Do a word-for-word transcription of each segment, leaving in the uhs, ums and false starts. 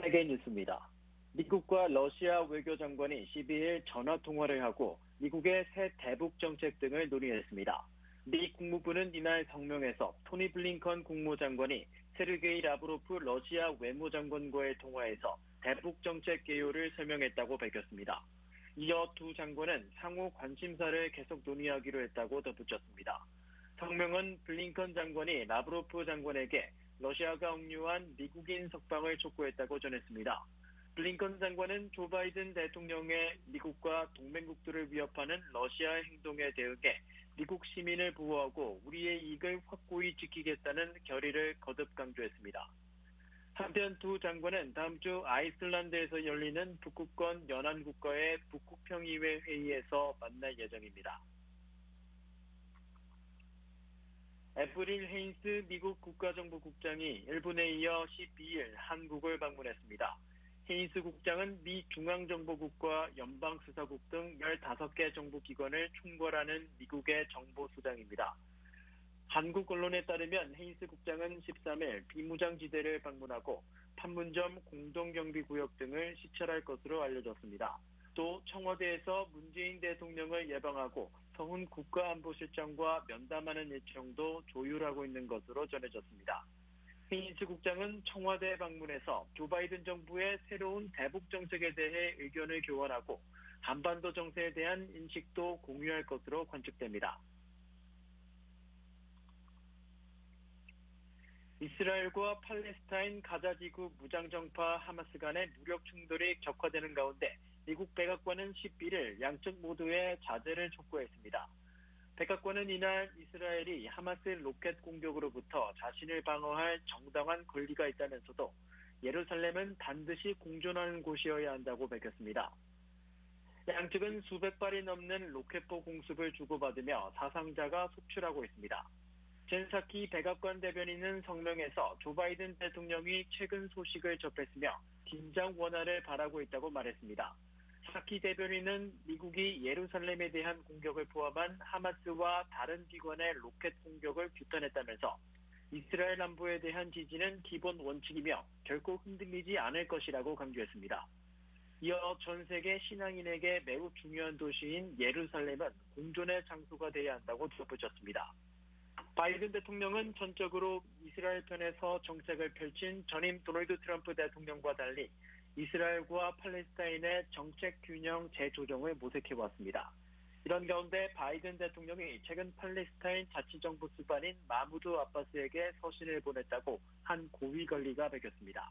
세계 뉴스입니다. 미국과 러시아 외교장관이 십이일 전화통화를 하고 미국의 새 대북 정책 등을 논의했습니다. 미 국무부는 이날 성명에서 토니 블링컨 국무장관이 세르게이 라브로프 러시아 외무장관과의 통화에서 대북 정책 개요를 설명했다고 밝혔습니다. 이어 두 장관은 상호 관심사를 계속 논의하기로 했다고 덧붙였습니다. 성명은 블링컨 장관이 라브로프 장관에게 러시아가 억류한 미국인 석방을 촉구했다고 전했습니다. 블링컨 장관은 조 바이든 대통령의 미국과 동맹국들을 위협하는 러시아의 행동에 대응해 미국 시민을 보호하고 우리의 이익을 확고히 지키겠다는 결의를 거듭 강조했습니다. 한편 두 장관은 다음 주 아이슬란드에서 열리는 북극권 연안국가의 북극평의회 회의에서 만날 예정입니다. 에프릴 헤인스 미국 국가정보국장이 일본에 이어 십이일 한국을 방문했습니다. 헤인스 국장은 미 중앙정보국과 연방수사국 등 열다섯 개 정보기관을 총괄하는 미국의 정보수장입니다. 한국 언론에 따르면 헤인스 국장은 십삼일 비무장지대를 방문하고 판문점 공동경비구역 등을 시찰할 것으로 알려졌습니다. 또 청와대에서 문재인 대통령을 예방하고 서훈 국가안보실장과 면담하는 일정도 조율하고 있는 것으로 전해졌습니다. 헤인스 국장은 청와대 방문에서 조 바이든 정부의 새로운 대북 정책에 대해 의견을 교환하고 한반도 정세에 대한 인식도 공유할 것으로 관측됩니다. 이스라엘과 팔레스타인 가자지구 무장정파 하마스 간의 무력 충돌이 격화되는 가운데 미국 백악관은 십일일 양측 모두의 자제를 촉구했습니다. 백악관은 이날 이스라엘이 하마스 로켓 공격으로부터 자신을 방어할 정당한 권리가 있다면서도 예루살렘은 반드시 공존하는 곳이어야 한다고 밝혔습니다. 양측은 수백 발이 넘는 로켓포 공습을 주고받으며 사상자가 속출하고 있습니다. 젠 사키 백악관 대변인은 성명에서 조 바이든 대통령이 최근 소식을 접했으며 긴장 완화를 바라고 있다고 말했습니다. 사키 대변인은 미국이 예루살렘에 대한 공격을 포함한 하마스와 다른 기관의 로켓 공격을 규탄했다면서 이스라엘 안보에 대한 지지는 기본 원칙이며 결코 흔들리지 않을 것이라고 강조했습니다. 이어 전 세계 신앙인에게 매우 중요한 도시인 예루살렘은 공존의 장소가 되어야 한다고 덧붙였습니다. 바이든 대통령은 전적으로 이스라엘 편에서 정책을 펼친 전임 도널드 트럼프 대통령과 달리 이스라엘과 팔레스타인의 정책 균형 재조정을 모색해왔습니다. 이런 가운데 바이든 대통령이 최근 팔레스타인 자치정부 수반인 마무드 아바스에게 서신을 보냈다고 한 고위 관리가 밝혔습니다.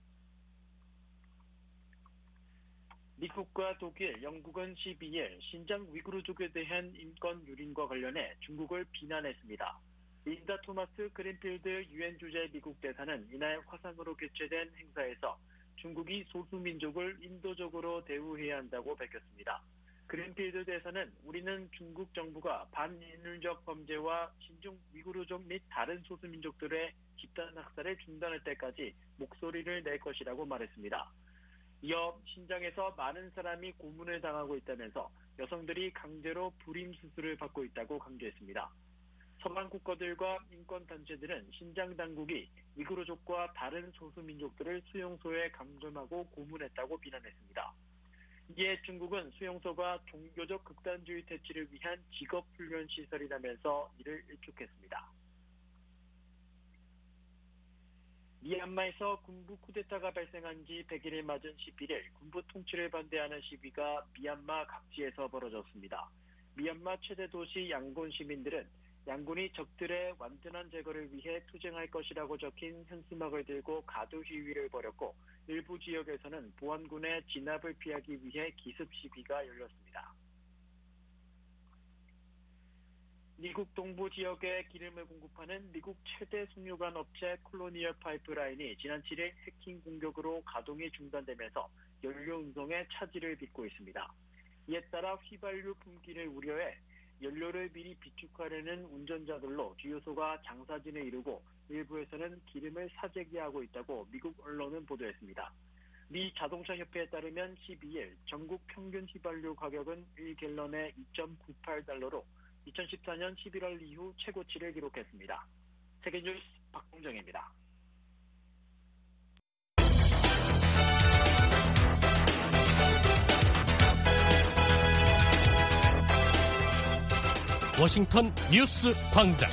미국과 독일, 영국은 십이일 신장 위구르족에 대한 인권 유린과 관련해 중국을 비난했습니다. 린다 토마스 그린필드 유엔 주재 미국 대사는 이날 화상으로 개최된 행사에서 중국이 소수민족을 인도적으로 대우해야 한다고 밝혔습니다. 그린필드 대사는 우리는 중국 정부가 반인륜적 범죄와 신종 위구르족 및 다른 소수민족들의 집단 학살을 중단할 때까지 목소리를 낼 것이라고 말했습니다. 이어 신장에서 많은 사람이 고문을 당하고 있다면서 여성들이 강제로 불임 수술을 받고 있다고 강조했습니다. 서방 국가들과 인권단체들은 신장 당국이 위구르족과 다른 소수민족들을 수용소에 감금하고 고문했다고 비난했습니다. 이에 중국은 수용소가 종교적 극단주의 퇴치를 위한 직업훈련시설이라면서 이를 일축했습니다. 미얀마에서 군부 쿠데타가 발생한 지 백일을 맞은 십일일 군부 통치를 반대하는 시위가 미얀마 각지에서 벌어졌습니다. 미얀마 최대 도시 양곤 시민들은 양곤이 적들의 완전한 제거를 위해 투쟁할 것이라고 적힌 현수막을 들고 가두 시위를 벌였고 일부 지역에서는 보안군의 진압을 피하기 위해 기습 시위가 열렸습니다. 미국 동부 지역에 기름을 공급하는 미국 최대 석유관 업체 콜로니얼 파이프라인이 지난 칠일 해킹 공격으로 가동이 중단되면서 연료 운송에 차질을 빚고 있습니다. 이에 따라 휘발유 품귀를 우려해 연료를 미리 비축하려는 운전자들로 주유소가 장사진을 이루고 일부에서는 기름을 사재기하고 있다고 미국 언론은 보도했습니다. 미 자동차협회에 따르면 십이일 전국 평균 휘발유 가격은 일 갤런에 이 점 구팔 달러로 이천십사년 십일월 이후 최고치를 기록했습니다. 세계뉴스 박동정입니다. 워싱턴 뉴스 광장.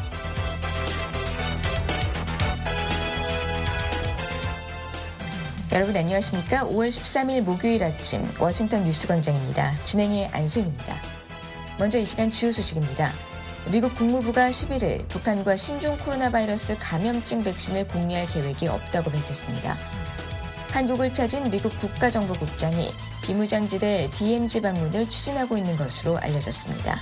여러분 안녕하십니까? 오월 십삼일 목요일 아침 워싱턴 뉴스 광장입니다. 진행의 안소연입니다. 먼저 이 시간 주요 소식입니다. 미국 국무부가 십일일 북한과 신종 코로나 바이러스 감염증 백신을 공유할 계획이 없다고 밝혔습니다. 한국을 찾은 미국 국가정보국장이 비무장지대 디엠지 방문을 추진하고 있는 것으로 알려졌습니다.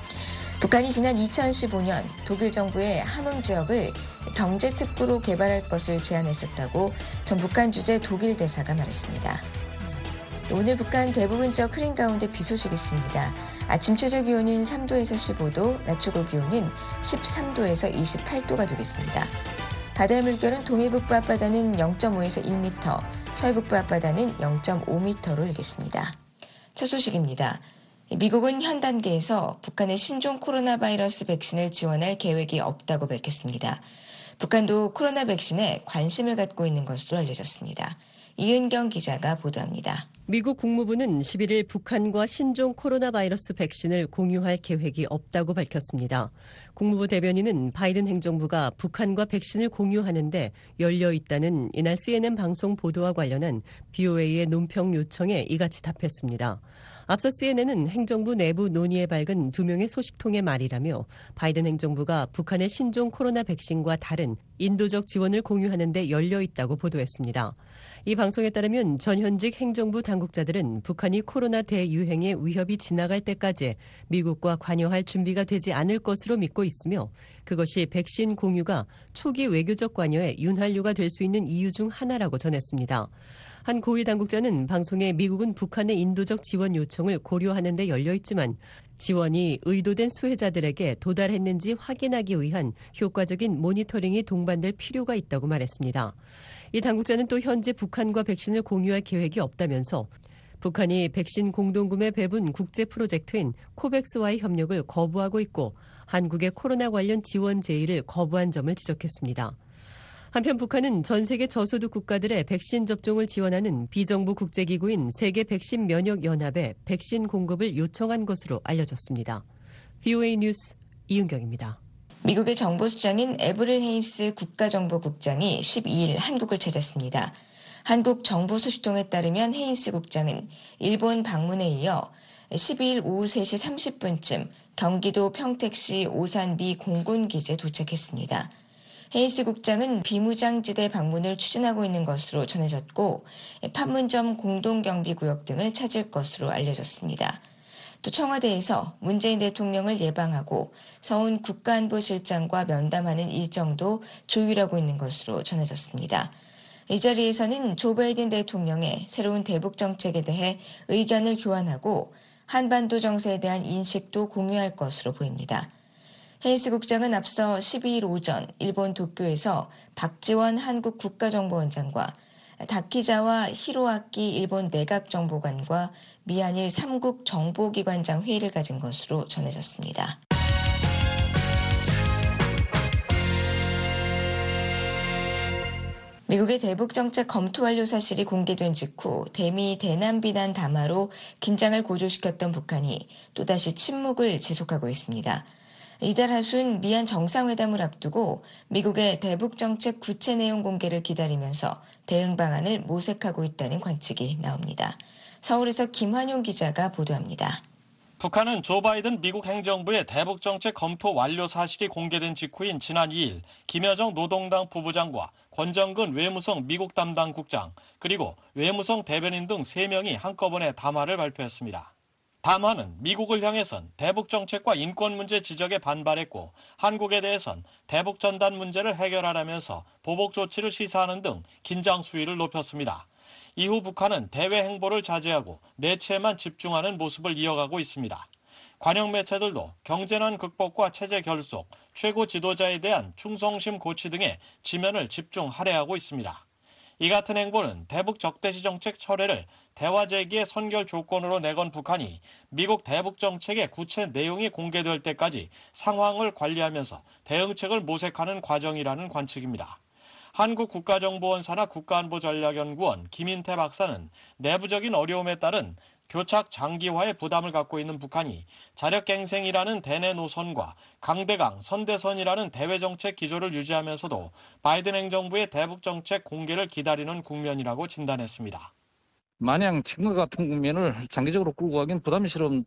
북한이 지난 이천십오년 독일 정부의 함흥 지역을 경제특구로 개발할 것을 제안했었다고 전 북한 주재 독일 대사가 말했습니다. 오늘 북한 대부분 지역 흐린 가운데 비 소식이 있습니다. 아침 최저 기온은 삼도에서 십오도, 낮 최고 기온은 십삼도에서 이십팔도가 되겠습니다. 바다의 물결은 동해북부 앞바다는 영점오에서 일 미터, 서해북부 앞바다는 영점오 미터로 일겠습니다. 첫 소식입니다. 미국은 현 단계에서 북한의 신종 코로나 바이러스 백신을 지원할 계획이 없다고 밝혔습니다. 북한도 코로나 백신에 관심을 갖고 있는 것으로 알려졌습니다. 이은경 기자가 보도합니다. 미국 국무부는 십일일 북한과 신종 코로나 바이러스 백신을 공유할 계획이 없다고 밝혔습니다. 국무부 대변인은 바이든 행정부가 북한과 백신을 공유하는데 열려 있다는 이날 씨엔엔 방송 보도와 관련한 브이오에이의 논평 요청에 이같이 답했습니다. 앞서 씨엔엔은 행정부 내부 논의에 밝은 두 명의 소식통의 말이라며 바이든 행정부가 북한의 신종 코로나 백신과 다른 인도적 지원을 공유하는 데 열려 있다고 보도했습니다. 이 방송에 따르면 전현직 행정부 당국자들은 북한이 코로나 대유행의 위협이 지나갈 때까지 미국과 관여할 준비가 되지 않을 것으로 믿고 있으며 그것이 백신 공유가 초기 외교적 관여에 윤활유가 될 수 있는 이유 중 하나라고 전했습니다. 한 고위 당국자는 방송에 미국은 북한의 인도적 지원 요청을 고려하는 데 열려 있지만 지원이 의도된 수혜자들에게 도달했는지 확인하기 위한 효과적인 모니터링이 동반될 필요가 있다고 말했습니다. 이 당국자는 또 현재 북한과 백신을 공유할 계획이 없다면서 북한이 백신 공동구매 배분 국제 프로젝트인 코백스와의 협력을 거부하고 있고 한국의 코로나 관련 지원 제의를 거부한 점을 지적했습니다. 한편 북한은 전 세계 저소득 국가들의 백신 접종을 지원하는 비정부 국제기구인 세계백신면역연합에 백신 공급을 요청한 것으로 알려졌습니다. 브이오에이 뉴스 이은경입니다. 미국의 정보수장인 에브릴 헤이스 국가정보국장이 십이일 한국을 찾았습니다. 한국 정부 소식통에 따르면 헤이스 국장은 일본 방문에 이어 십이일 오후 세시 삼십분쯤 경기도 평택시 오산비 공군기지에 도착했습니다. 헤이스 국장은 비무장지대 방문을 추진하고 있는 것으로 전해졌고 판문점 공동경비구역 등을 찾을 것으로 알려졌습니다. 또 청와대에서 문재인 대통령을 예방하고 서훈 국가안보실장과 면담하는 일정도 조율하고 있는 것으로 전해졌습니다. 이 자리에서는 조 바이든 대통령의 새로운 대북 정책에 대해 의견을 교환하고 한반도 정세에 대한 인식도 공유할 것으로 보입니다. 헤이스 국장은 앞서 십이일 오전 일본 도쿄에서 박지원 한국 국가정보원장과 다키자와 히로아키 일본 내각정보관과 미한일 삼국 정보기관장 회의를 가진 것으로 전해졌습니다. 미국의 대북정책 검토 완료 사실이 공개된 직후 대미 대남 비난 담화로 긴장을 고조시켰던 북한이 또다시 침묵을 지속하고 있습니다. 이달 하순 미한 정상회담을 앞두고 미국의 대북정책 구체 내용 공개를 기다리면서 대응 방안을 모색하고 있다는 관측이 나옵니다. 서울에서 김환용 기자가 보도합니다. 북한은 조 바이든 미국 행정부의 대북정책 검토 완료 사실이 공개된 직후인 지난 이일 김여정 노동당 부부장과 권정근 외무성 미국 담당 국장 그리고 외무성 대변인 등 세 명이 한꺼번에 담화를 발표했습니다. 담화는 미국을 향해선 대북 정책과 인권 문제 지적에 반발했고 한국에 대해선 대북 전단 문제를 해결하라면서 보복 조치를 시사하는 등 긴장 수위를 높였습니다. 이후 북한은 대외 행보를 자제하고 내체에만 집중하는 모습을 이어가고 있습니다. 관영 매체들도 경제난 극복과 체제 결속, 최고 지도자에 대한 충성심 고취 등의 지면을 집중 할애하고 있습니다. 이 같은 행보는 대북 적대시 정책 철회를 대화 제기의 선결 조건으로 내건 북한이 미국 대북 정책의 구체 내용이 공개될 때까지 상황을 관리하면서 대응책을 모색하는 과정이라는 관측입니다. 한국국가정보원 산하 국가안보전략연구원 김인태 박사는 내부적인 어려움에 따른 교착 장기화의 부담을 갖고 있는 북한이 자력갱생이라는 대내 노선과 강대강, 선대선이라는 대외정책 기조를 유지하면서도 바이든 행정부의 대북정책 공개를 기다리는 국면이라고 진단했습니다. 마냥 지금과 같은 국면을 장기적으로 끌고 가긴 부담스러운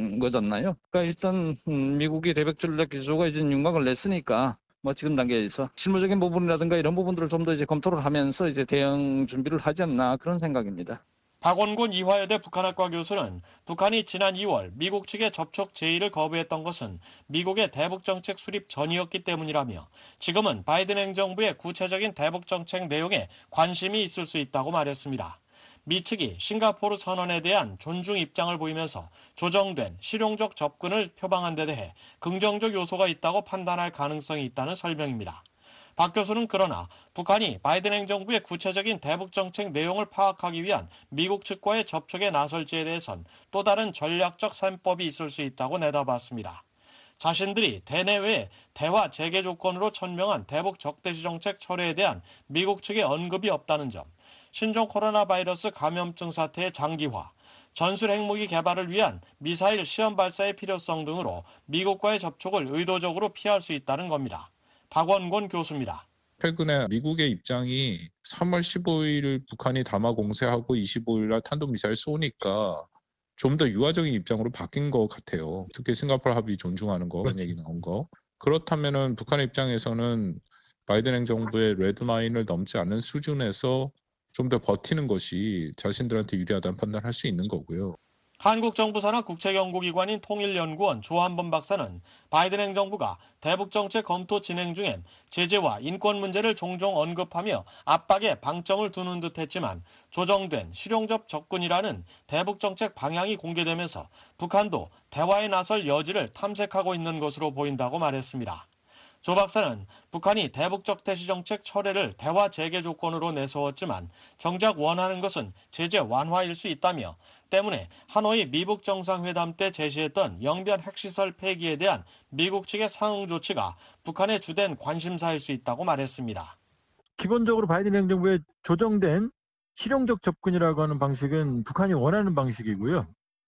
거잖아요. 그러니까 일단 미국이 대북 전략 기조가 이제 윤곽을 냈으니까 뭐 지금 단계에서 실무적인 부분이라든가 이런 부분들을 좀 더 이제 검토를 하면서 이제 대응 준비를 하지 않나 그런 생각입니다. 박원곤 이화여대 북한학과 교수는 북한이 지난 이월 미국 측의 접촉 제의를 거부했던 것은 미국의 대북정책 수립 전이었기 때문이라며 지금은 바이든 행정부의 구체적인 대북정책 내용에 관심이 있을 수 있다고 말했습니다. 미 측이 싱가포르 선언에 대한 존중 입장을 보이면서 조정된 실용적 접근을 표방한 데 대해 긍정적 요소가 있다고 판단할 가능성이 있다는 설명입니다. 박 교수는 그러나 북한이 바이든 행정부의 구체적인 대북정책 내용을 파악하기 위한 미국 측과의 접촉에 나설지에 대해선 또 다른 전략적 셈법이 있을 수 있다고 내다봤습니다. 자신들이 대내외 대화 재개 조건으로 천명한 대북 적대시 정책 철회에 대한 미국 측의 언급이 없다는 점, 신종 코로나 바이러스 감염증 사태의 장기화, 전술 핵무기 개발을 위한 미사일 시험 발사의 필요성 등으로 미국과의 접촉을 의도적으로 피할 수 있다는 겁니다. 박원곤 교수입니다. 최근에 미국의 입장이 삼월 십오일 북한이 담화 공세하고 이십오일 날 탄도미사일 쏘니까 좀 더 유화적인 입장으로 바뀐 것 같아요. 특히 싱가포르 합의 존중하는 거 그런 얘기 나온 거. 그렇다면은 북한의 입장에서는 바이든 행정부의 레드라인을 넘지 않는 수준에서 좀 더 버티는 것이 자신들한테 유리하다는 판단을 할 수 있는 거고요. 한국 정부 산하 국책연구기관인 통일연구원 조한범 박사는 바이든 행정부가 대북정책 검토 진행 중엔 제재와 인권 문제를 종종 언급하며 압박에 방점을 두는 듯했지만 조정된 실용적 접근이라는 대북정책 방향이 공개되면서 북한도 대화에 나설 여지를 탐색하고 있는 것으로 보인다고 말했습니다. 조 박사는 북한이 대북적대시 정책 철회를 대화 재개 조건으로 내세웠지만 정작 원하는 것은 제재 완화일 수 있다며 때문에 하노이 미북 정상회담 때 제시했던 영변 핵시설 폐기에 대한 미국 측의 상응 조치가 북한의 주된 관심사일 수 있다고 말했습니다. 기본적으로 바이든 행정부의 조정된 실용적 접근이라고 하는 방식은 북한이 원하는 방식이고요.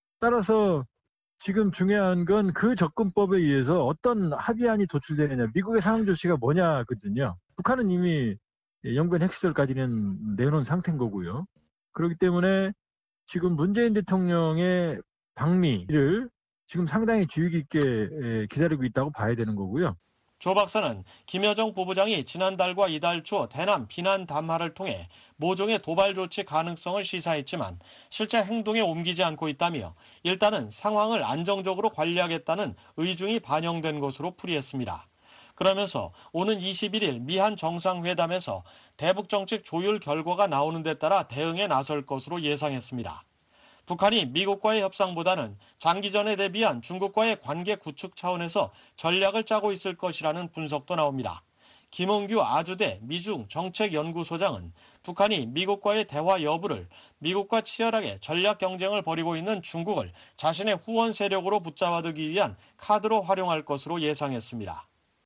따라서 지금 중요한 건 그 접근법에 의해서 어떤 합의안이 도출되느냐, 미국의 상응 조치가 뭐냐거든요. 북한은 이미 영변 핵시설까지는 내놓은 상태인 거고요. 그렇기 때문에 지금 문재인 대통령의 방미를 지금 상당히 주의 깊게 기다리고 있다고 봐야 되는 거고요. 조 박사는 김여정 부부장이 지난달과 이달 초 대남 비난 담화를 통해 모종의 도발 조치 가능성을 시사했지만 실제 행동에 옮기지 않고 있다며 일단은 상황을 안정적으로 관리하겠다는 의중이 반영된 것으로 풀이했습니다. 그러면서 오는 이십일일 미한 정상회담에서 대북정책 조율 결과가 나오는 데 따라 대응에 나설 것으로 예상했습니다. 북한이 미국과의 협상보다는 장기전에 대비한 중국과의 관계 구축 차원에서 전략을 짜고 있을 것이라는 분석도 나옵니다. 김홍규 아주대 미중 정책연구소장은 북한이 미국과의 대화 여부를 미국과 치열하게 전략 경쟁을 벌이고 있는 중국을 자신의 후원 세력으로 붙잡아두기 위한 카드로 활용할 것으로 예상했습니다.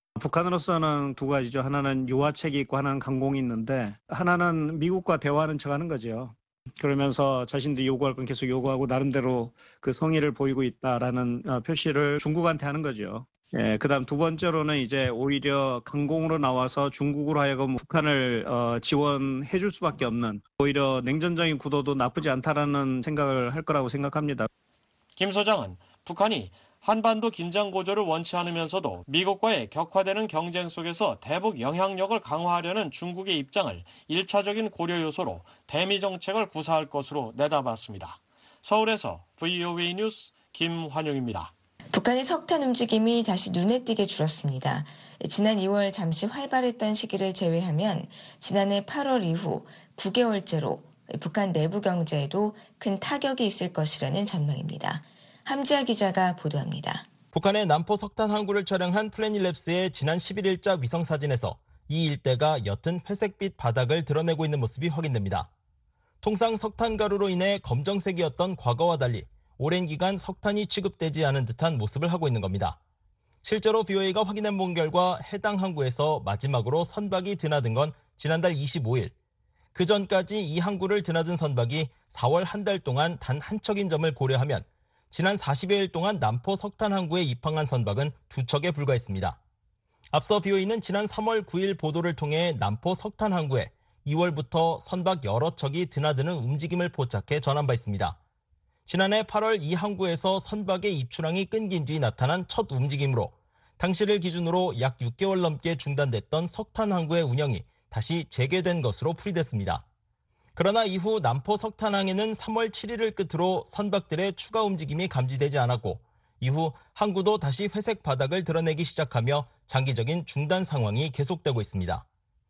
북한으로서는 두 가지죠. 하나는 유화책이 있고 하나는 강공이 있는데 하나는 미국과 대화하는 척하는 거죠. 그러면서 자신들이 요구할 건 계속 요구하고 나름대로 그 성의를 보이고 있다라는 표시를 중국한테 하는 거죠. 예, 그다음 두 번째로는 이제 오히려 강공으로 나와서 중국으로 하여금 북한을 어, 지원해 줄 수밖에 없는 오히려 냉전적인 구도도 나쁘지 않다라는 생각을 할 거라고 생각합니다. 김 소장은 북한이 한반도 긴장 고조를 원치 않으면서도 미국과의 격화되는 경쟁 속에서 대북 영향력을 강화하려는 중국의 입장을 일차적인 고려 요소로 대미 정책을 구사할 것으로 내다봤습니다. 서울에서 브이오에이 뉴스 김환용입니다. 북한의 석탄 움직임이 다시 눈에 띄게 줄었습니다. 지난 이월 잠시 활발했던 시기를 제외하면 지난해 팔월 이후 구 개월째로 북한 내부 경제에도 큰 타격이 있을 것이라는 전망입니다. 함지아 기자가 보도합니다. 북한의 남포 석탄 항구를 촬영한 플래닛랩스의 지난 십일일자 위성사진에서 이 일대가 옅은 회색빛 바닥을 드러내고 있는 모습이 확인됩니다. 통상 석탄 가루로 인해 검정색이었던 과거와 달리 오랜 기간 석탄이 취급되지 않은 듯한 모습을 하고 있는 겁니다. 실제로 브이오에이가 확인해 본 결과 해당 항구에서 마지막으로 선박이 드나든 건 지난달 이십오일, 그 전까지 이 항구를 드나든 선박이 사월 한 달 동안 단 한 척인 점을 고려하면 지난 사십여일 동안 남포 석탄 항구에 입항한 선박은 두 척에 불과했습니다. 앞서 비오이는 지난 삼월 구일 보도를 통해 남포 석탄 항구에 이월부터 선박 여러 척이 드나드는 움직임을 포착해 전한 바 있습니다. 지난해 팔월 이 항구에서 선박의 입출항이 끊긴 뒤 나타난 첫 움직임으로 당시를 기준으로 약 육 개월 넘게 중단됐던 석탄 항구의 운영이 다시 재개된 것으로 풀이됐습니다. 그러나 이후 남포 석탄항에는 삼월 칠일을 끝으로 선박들의 추가 움직임이 감지되지 않았고 이후 항구도 다시 회색 바닥을 드러내기 시작하며 장기적인 중단 상황이 계속되고 있습니다.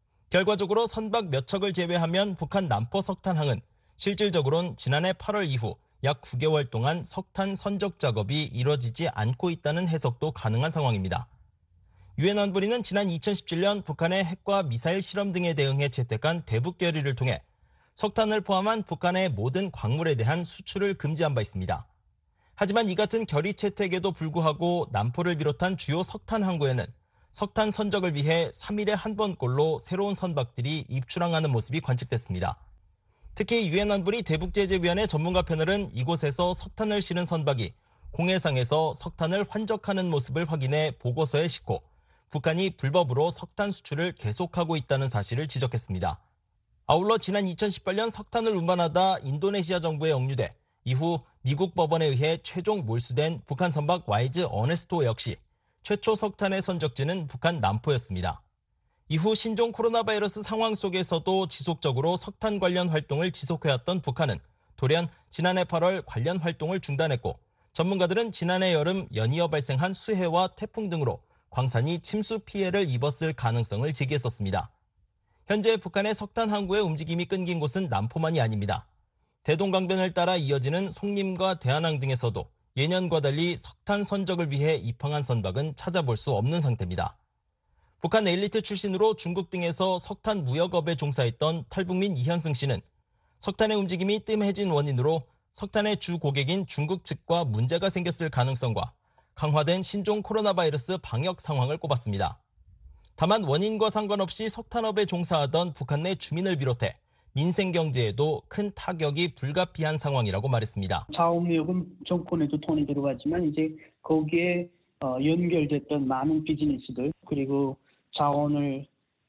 결과적으로 선박 몇 척을 제외하면 북한 남포 석탄항은 실질적으로는 지난해 팔월 이후 약 구 개월 동안 석탄 선적 작업이 이뤄지지 않고 있다는 해석도 가능한 상황입니다. 유엔 안보리는 지난 이천십칠년 북한의 핵과 미사일 실험 등에 대응해 채택한 대북 결의를 통해 석탄을 포함한 북한의 모든 광물에 대한 수출을 금지한 바 있습니다. 하지만 이 같은 결의 채택에도 불구하고 남포를 비롯한 주요 석탄 항구에는 석탄 선적을 위해 삼일에 한 번꼴로 새로운 선박들이 입출항하는 모습이 관측됐습니다. 특히 유엔 안보리 대북제재위원회 전문가 패널은 이곳에서 석탄을 실은 선박이 공해상에서 석탄을 환적하는 모습을 확인해 보고서에 싣고 북한이 불법으로 석탄 수출을 계속하고 있다는 사실을 지적했습니다. 아울러 지난 이천십팔년 석탄을 운반하다 인도네시아 정부에 억류돼 이후 미국 법원에 의해 최종 몰수된 북한 선박 와이즈 어네스토 역시 최초 석탄의 선적지는 북한 남포였습니다. 이후 신종 코로나 바이러스 상황 속에서도 지속적으로 석탄 관련 활동을 지속해왔던 북한은 돌연 지난해 팔월 관련 활동을 중단했고 전문가들은 지난해 여름 연이어 발생한 수해와 태풍 등으로 광산이 침수 피해를 입었을 가능성을 제기했었습니다. 현재 북한의 석탄 항구의 움직임이 끊긴 곳은 남포만이 아닙니다. 대동강변을 따라 이어지는 송림과 대한항 등에서도 예년과 달리 석탄 선적을 위해 입항한 선박은 찾아볼 수 없는 상태입니다. 북한 엘리트 출신으로 중국 등에서 석탄 무역업에 종사했던 탈북민 이현승 씨는 석탄의 움직임이 뜸해진 원인으로 석탄의 주 고객인 중국 측과 문제가 생겼을 가능성과 강화된 신종 코로나 바이러스 방역 상황을 꼽았습니다. 다만 원인과 상관없이 석탄업에 종사하던 북한 내 주민을 비롯해 민생 경제에도 큰 타격이 불가피한 상황이라고 말했습니다. 자원무역은 정권에도 돈이 들어가지만 이제 거기에 연결됐던 많은 비즈니스들 그리고 자원을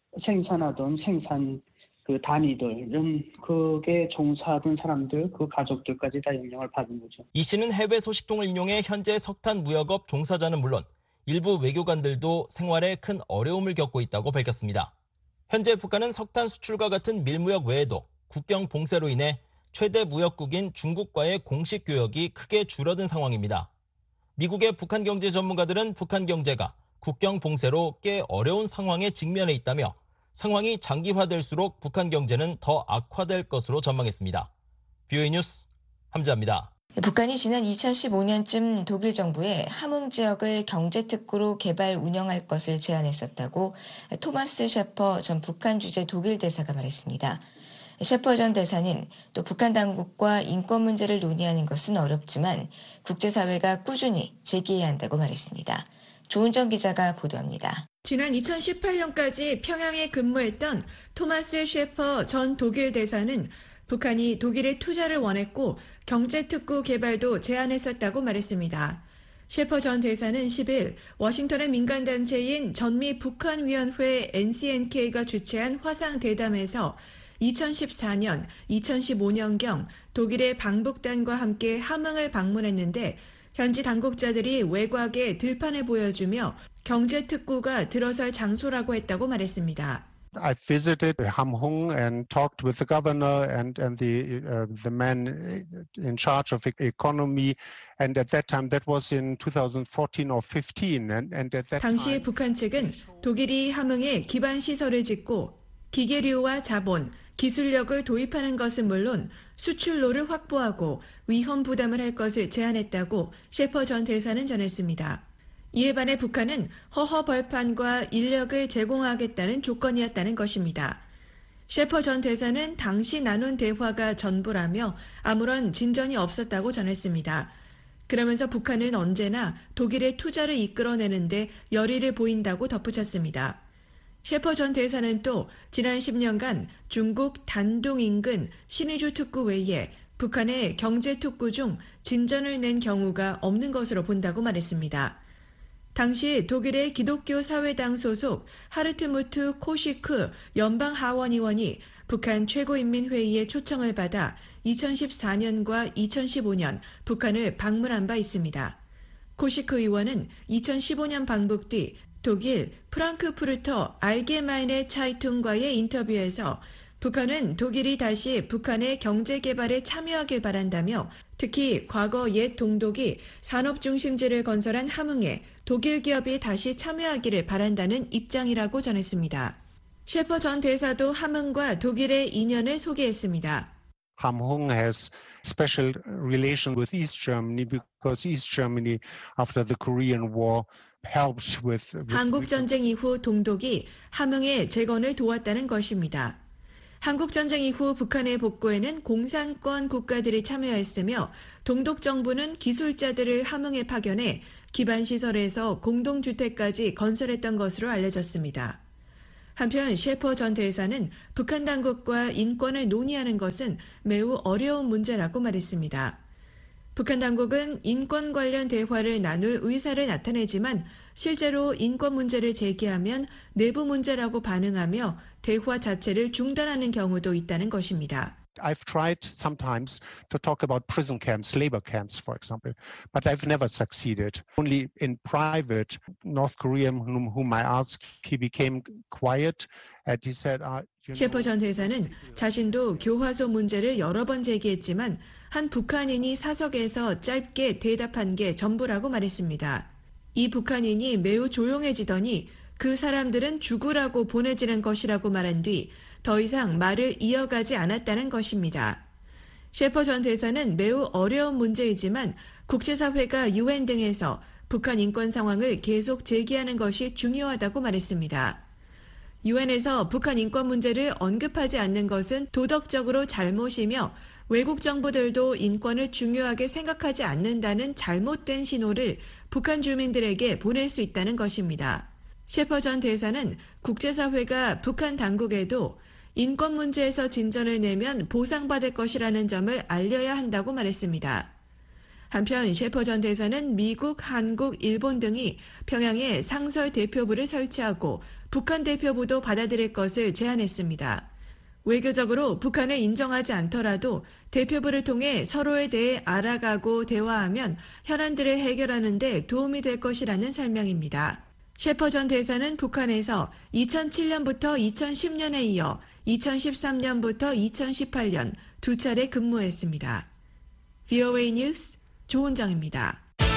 생산하던 생산 그 단위들 이런 그게 종사하던 사람들 그 가족들까지 다 영향을 받은 거죠. 이 씨는 해외 소식통을 인용해 현재 석탄 무역업 종사자는 물론 일부 외교관들도 생활에 큰 어려움을 겪고 있다고 밝혔습니다. 현재 북한은 석탄 수출과 같은 밀무역 외에도 국경 봉쇄로 인해 최대 무역국인 중국과의 공식 교역이 크게 줄어든 상황입니다. 미국의 북한 경제 전문가들은 북한 경제가 국경 봉쇄로 꽤 어려운 상황에 직면해 있다며 상황이 장기화될수록 북한 경제는 더 악화될 것으로 전망했습니다. 비오이 뉴스 함자입니다. 북한이 지난 이천십오년쯤 독일 정부에 함흥 지역을 경제특구로 개발 운영할 것을 제안했었다고 토마스 셰퍼 전 북한 주재 독일 대사가 말했습니다. 셰퍼 전 대사는 또 북한 당국과 인권 문제를 논의하는 것은 어렵지만 국제사회가 꾸준히 제기해야 한다고 말했습니다. 조은정 기자가 보도합니다. 지난 이천십팔년까지 평양에 근무했던 토마스 셰퍼 전 독일 대사는 북한이 독일의 투자를 원했고 경제특구 개발도 제안했었다고 말했습니다. 셰퍼 전 대사는 십일 워싱턴의 민간단체인 전미 북한위원회 엔씨엔케이가 주최한 화상대담에서 이천십사년, 이천십오년경 독일의 방북단과 함께 함흥을 방문했는데 현지 당국자들이 외곽에 들판을 보여주며 경제특구가 들어설 장소라고 했다고 말했습니다. I visited Hamhung and talked with the governor and, and the, uh, the man in charge of economy. And at that time, that was in twenty fourteen or fifteen. And, and at that 당시 time, 북한 측은 독일이 함흥에 기반 시설을 짓고 기계류와 자본, 기술력을 도입하는 것은 물론 수출로를 확보하고 위험 부담을 할 것을 제안했다고 셰퍼 전 대사는 전했습니다. 이에 반해 북한은 허허 벌판과 인력을 제공하겠다는 조건이었다는 것입니다. 셰퍼 전 대사는 당시 나눈 대화가 전부라며 아무런 진전이 없었다고 전했습니다. 그러면서 북한은 언제나 독일의 투자를 이끌어내는데 열의를 보인다고 덧붙였습니다. 셰퍼 전 대사는 또 지난 십 년간 중국 단둥 인근 신의주 특구 외에 북한의 경제 특구 중 진전을 낸 경우가 없는 것으로 본다고 말했습니다. 당시 독일의 기독교 사회당 소속 하르트무트 코시크 연방하원의원이 북한 최고인민회의의 초청을 받아 이천십사 년과 이천십오 년 북한을 방문한 바 있습니다. 코시크 의원은 이천십오 년 방북 뒤 독일 프랑크푸르터 알게마이네 차이퉁과의 인터뷰에서 북한은 독일이 다시 북한의 경제개발에 참여하길 바란다며 특히 과거 옛 동독이 산업중심지를 건설한 함흥에 독일 기업이 다시 참여하기를 바란다는 입장이라고 전했습니다. 셰퍼 전 대사도 함흥과 독일의 인연을 소개했습니다. Hamhung has special relation with East Germany because East Germany after the Korean War helped with, with 한국전쟁 이후 동독이 함흥의 재건을 도왔다는 것입니다. 한국전쟁 이후 북한의 복구에는 공산권 국가들이 참여했으며 동독 정부는 기술자들을 함흥에 파견해 기반시설에서 공동주택까지 건설했던 것으로 알려졌습니다. 한편 셰퍼 전 대사는 북한 당국과 인권을 논의하는 것은 매우 어려운 문제라고 말했습니다. 북한 당국은 인권 관련 대화를 나눌 의사를 나타내지만 실제로 인권 문제를 제기하면 내부 문제라고 반응하며 대화 자체를 중단하는 경우도 있다는 것입니다. I've tried sometimes to talk about prison camps, labor camps, for example, but I've never succeeded. Only in private, North Korean whom, whom I asked, he became quiet and he said, uh, you know, 셰퍼 전 대사는 자신도 교화소 문제를 여러 번 제기했지만 한 북한인이 사석에서 짧게 대답한 게 전부라고 말했습니다. 이 북한인이 매우 조용해지더니 그 사람들은 죽으라고 보내지는 것이라고 말한 뒤 더 이상 말을 이어가지 않았다는 것입니다. 셰퍼 전 대사는 매우 어려운 문제이지만 국제사회가 유엔 등에서 북한 인권 상황을 계속 제기하는 것이 중요하다고 말했습니다. 유엔에서 북한 인권 문제를 언급하지 않는 것은 도덕적으로 잘못이며 외국 정부들도 인권을 중요하게 생각하지 않는다는 잘못된 신호를 북한 주민들에게 보낼 수 있다는 것입니다. 셰퍼 전 대사는 국제사회가 북한 당국에도 인권 문제에서 진전을 내면 보상받을 것이라는 점을 알려야 한다고 말했습니다. 한편 셰퍼 전 대사는 미국, 한국, 일본 등이 평양에 상설 대표부를 설치하고 북한 대표부도 받아들일 것을 제안했습니다. 외교적으로 북한을 인정하지 않더라도 대표부를 통해 서로에 대해 알아가고 대화하면 현안들을 해결하는 데 도움이 될 것이라는 설명입니다. 셰퍼 전 대사는 북한에서 이천칠 년부터 이천십 년에 이어 이천십삼 년부터 이천십팔 년 두 차례 근무했습니다. 브이오에이 뉴스 조은정입니다.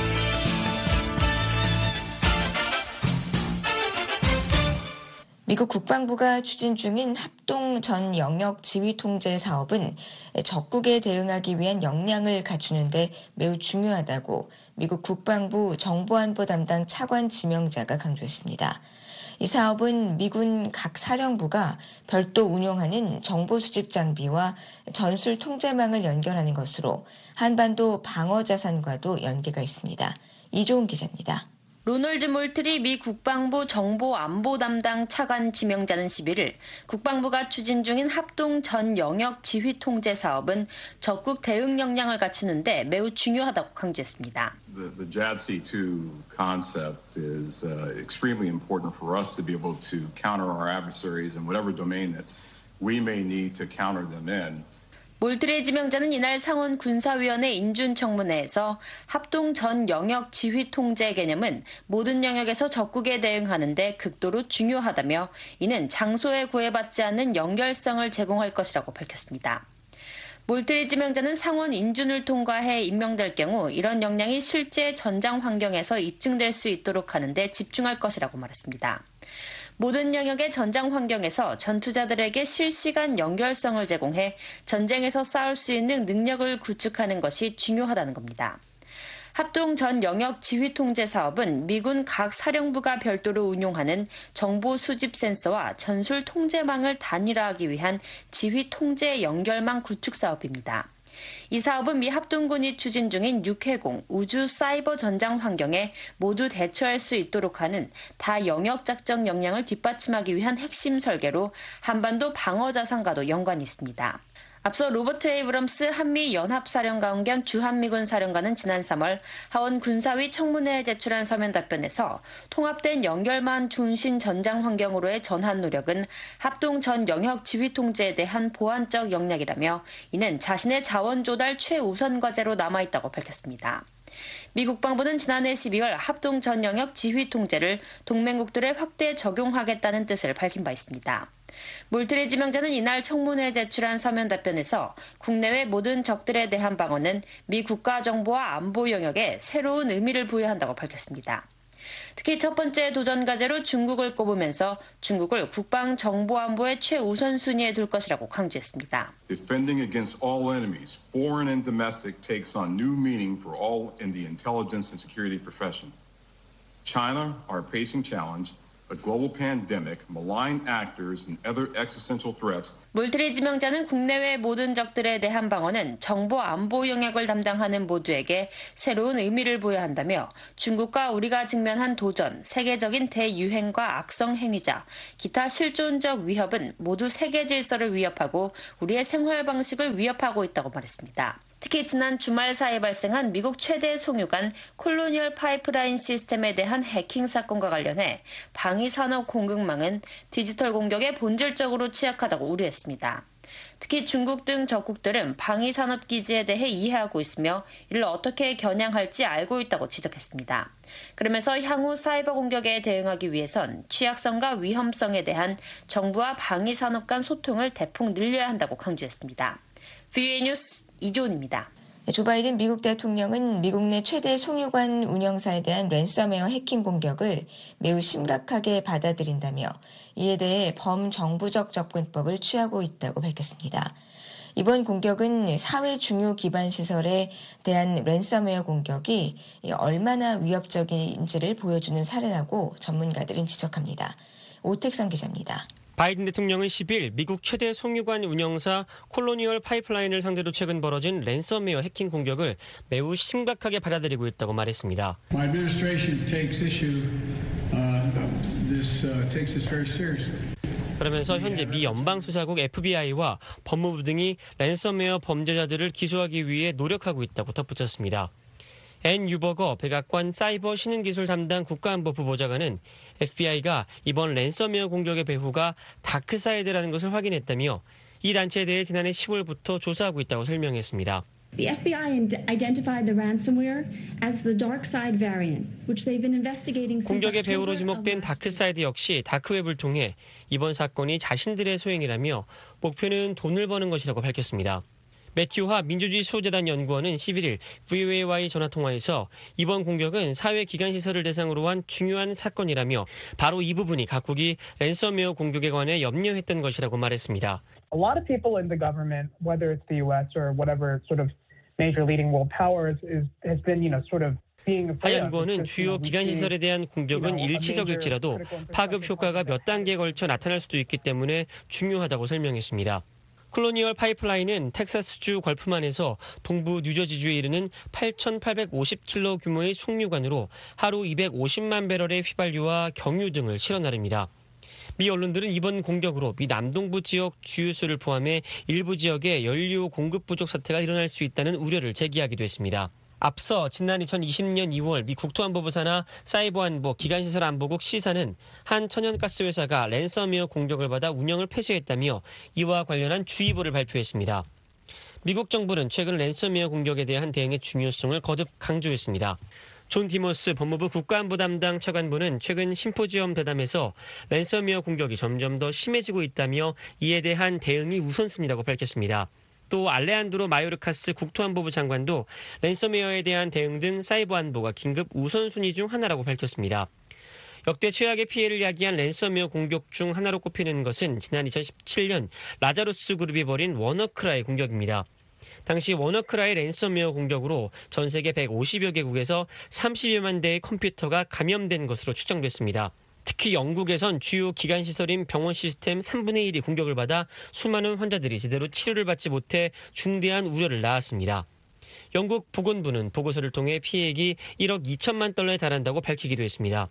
미국 국방부가 추진 중인 합동 전 영역 지휘 통제 사업은 적국에 대응하기 위한 역량을 갖추는 데 매우 중요하다고 미국 국방부 정보안보 담당 차관 지명자가 강조했습니다. 이 사업은 미군 각 사령부가 별도 운용하는 정보 수집 장비와 전술 통제망을 연결하는 것으로 한반도 방어 자산과도 연계가 있습니다. 이종훈 기자입니다. 로널드 몰트리 미 국방부 정보안보 담당 차관 지명자는 십일 일 국방부가 추진 중인 합동 전 영역 지휘 통제 사업은 적국 대응 역량을 갖추는 데 매우 중요하다고 강조했습니다. The, the JADC two concept is uh, extremely important for us to be able to counter our adversaries in whatever domain that we may need to counter them in. 몰트리 지명자는 이날 상원 군사위원회 인준청문회에서 합동 전 영역 지휘 통제 개념은 모든 영역에서 적국에 대응하는 데 극도로 중요하다며 이는 장소에 구애받지 않는 연결성을 제공할 것이라고 밝혔습니다. 몰트리 지명자는 상원 인준을 통과해 임명될 경우 이런 역량이 실제 전장 환경에서 입증될 수 있도록 하는 데 집중할 것이라고 말했습니다. 모든 영역의 전장 환경에서 전투자들에게 실시간 연결성을 제공해 전쟁에서 싸울 수 있는 능력을 구축하는 것이 중요하다는 겁니다. 합동 전 영역 지휘 통제 사업은 미군 각 사령부가 별도로 운용하는 정보 수집 센서와 전술 통제망을 단일화하기 위한 지휘 통제 연결망 구축 사업입니다. 이 사업은 미 합동군이 추진 중인 육해공, 우주 사이버 전장 환경에 모두 대처할 수 있도록 하는 다영역 작전 역량을 뒷받침하기 위한 핵심 설계로 한반도 방어 자산과도 연관이 있습니다. 앞서 로버트 에이브럼스 한미연합사령관 겸 주한미군 사령관은 지난 삼월 하원 군사위 청문회에 제출한 서면 답변에서 통합된 연결망 중심 전장 환경으로의 전환 노력은 합동 전 영역 지휘 통제에 대한 보완적 역량이라며 이는 자신의 자원 조달 최우선 과제로 남아있다고 밝혔습니다. 미 국방부는 지난해 십이월 합동 전 영역 지휘 통제를 동맹국들에 확대 적용하겠다는 뜻을 밝힌 바 있습니다. 몰트리 지명자는 이날 청문회에 제출한 서면 답변에서 국내외 모든 적들에 대한 방어는 미 국가정보와 안보 영역에 새로운 의미를 부여한다고 밝혔습니다. 특히 첫 번째 도전 과제로 중국을 꼽으면서 중국을 국방정보안보의 최우선 순위에 둘 것이라고 강조했습니다. Defending against all enemies, foreign and domestic, takes on new meaning for all in the intelligence and security profession. China, our pacing challenge, a global pandemic, malign actors, and other existential threats. 몰트리 지명자는 국내외 모든 적들에 대한 방어는 정보 안보 영역을 담당하는 모두에게 새로운 의미를 부여한다며 중국과 우리가 직면한 도전, 세계적인 대유행과 악성 행위자, 기타 실존적 위협은 모두 세계 질서를 위협하고 우리의 생활 방식을 위협하고 있다고 말했습니다. 특히 지난 주말 사이에 발생한 미국 최대 송유관 콜로니얼 파이프라인 시스템에 대한 해킹 사건과 관련해 방위산업 공급망은 디지털 공격에 본질적으로 취약하다고 우려했습니다. 특히 중국 등 적국들은 방위산업 기지에 대해 이해하고 있으며 이를 어떻게 겨냥할지 알고 있다고 지적했습니다. 그러면서 향후 사이버 공격에 대응하기 위해선 취약성과 위험성에 대한 정부와 방위산업 간 소통을 대폭 늘려야 한다고 강조했습니다. 브이오에이 뉴스 이조은입니다. 조 바이든 미국 대통령은 미국 내 최대 송유관 운영사에 대한 랜섬웨어 해킹 공격을 매우 심각하게 받아들인다며 이에 대해 범정부적 접근법을 취하고 있다고 밝혔습니다. 이번 공격은 사회 중요 기반 시설에 대한 랜섬웨어 공격이 얼마나 위협적인지를 보여주는 사례라고 전문가들은 지적합니다. 오택상 기자입니다. 바이든 대통령은 십일 미국 최대 송유관 운영사 콜로니얼 파이프라인을 상대로 최근 벌어진 랜섬웨어 해킹 공격을 매우 심각하게 받아들이고 있다고 말했습니다. My administration takes issue, uh, this, uh, takes this very seriously. 그러면서 현재 미 연방수사국 에프비아이와 법무부 등이 랜섬웨어 범죄자들을 기소하기 위해 노력하고 있다고 덧붙였습니다. 앤 유버거 백악관 사이버 신흥기술 담당 국가안보 부보좌관은 에프비아이가 이번 랜섬웨어 공격의 배후가 다크사이드라는 것을 확인했다며 이 단체에 대해 지난해 시월부터 조사하고 있다고 설명했습니다. The 에프비아이 identified the ransomware as the dark side variant, which they've been investigating since 공격의 배후로 October 지목된 다크사이드 역시 다크웹을 통해 이번 사건이 자신들의 소행이라며 목표는 돈을 버는 것이라고 밝혔습니다. 매튜 하 민주주의 수호재단 연구원은 십일일 브이오에이와의 전화통화에서 이번 공격은 사회기관시설을 대상으로 한 중요한 사건이라며 바로 이 부분이 각국이 랜섬웨어 공격에 관해 염려했던 것이라고 말했습니다. A lot of people in the government, whether it's the U S or whatever sort of major leading world powers, is, has been, you know, sort of 하 연구원은 주요 기관시설에 대한 공격은 일시적일지라도 파급 효과가 몇 단계에 걸쳐 나타날 수도 있기 때문에 중요하다고 설명했습니다. 콜로니얼 파이프라인은 텍사스주 걸프만에서 동부 뉴저지주에 이르는 팔천팔백오십 킬로미터 규모의 송유관으로 하루 이백오십만 배럴의 휘발유와 경유 등을 실어 나릅니다. 미 언론들은 이번 공격으로 미 남동부 지역 주유소를 포함해 일부 지역에 연료 공급 부족 사태가 일어날 수 있다는 우려를 제기하기도 했습니다. 앞서 지난 이천이십년 이월 미 국토안보부 산하 사이버안보 기간시설안보국 시사는 한 천연가스 회사가 랜섬웨어 공격을 받아 운영을 폐쇄했다며 이와 관련한 주의보를 발표했습니다. 미국 정부는 최근 랜섬웨어 공격에 대한 대응의 중요성을 거듭 강조했습니다. 존 디머스 법무부 국가안보 담당 차관보는 최근 심포지엄 대담에서 랜섬웨어 공격이 점점 더 심해지고 있다며 이에 대한 대응이 우선순위라고 밝혔습니다. 또 알레한드로 마요르카스 국토안보부 장관도 랜섬웨어에 대한 대응 등 사이버 안보가 긴급 우선순위 중 하나라고 밝혔습니다. 역대 최악의 피해를 야기한 랜섬웨어 공격 중 하나로 꼽히는 것은 지난 이천십칠년 라자루스 그룹이 벌인 워너크라의 공격입니다. 당시 워너크라의 랜섬웨어 공격으로 전 세계 백오십여 개국에서 삼십여만 대의 컴퓨터가 감염된 것으로 추정됐습니다. 특히 영국에선 주요 기관시설인 병원 시스템 삼분의 일이 공격을 받아 수많은 환자들이 제대로 치료를 받지 못해 중대한 우려를 낳았습니다. 영국 보건부는 보고서를 통해 피해액이 일억 이천만 달러에 달한다고 밝히기도 했습니다.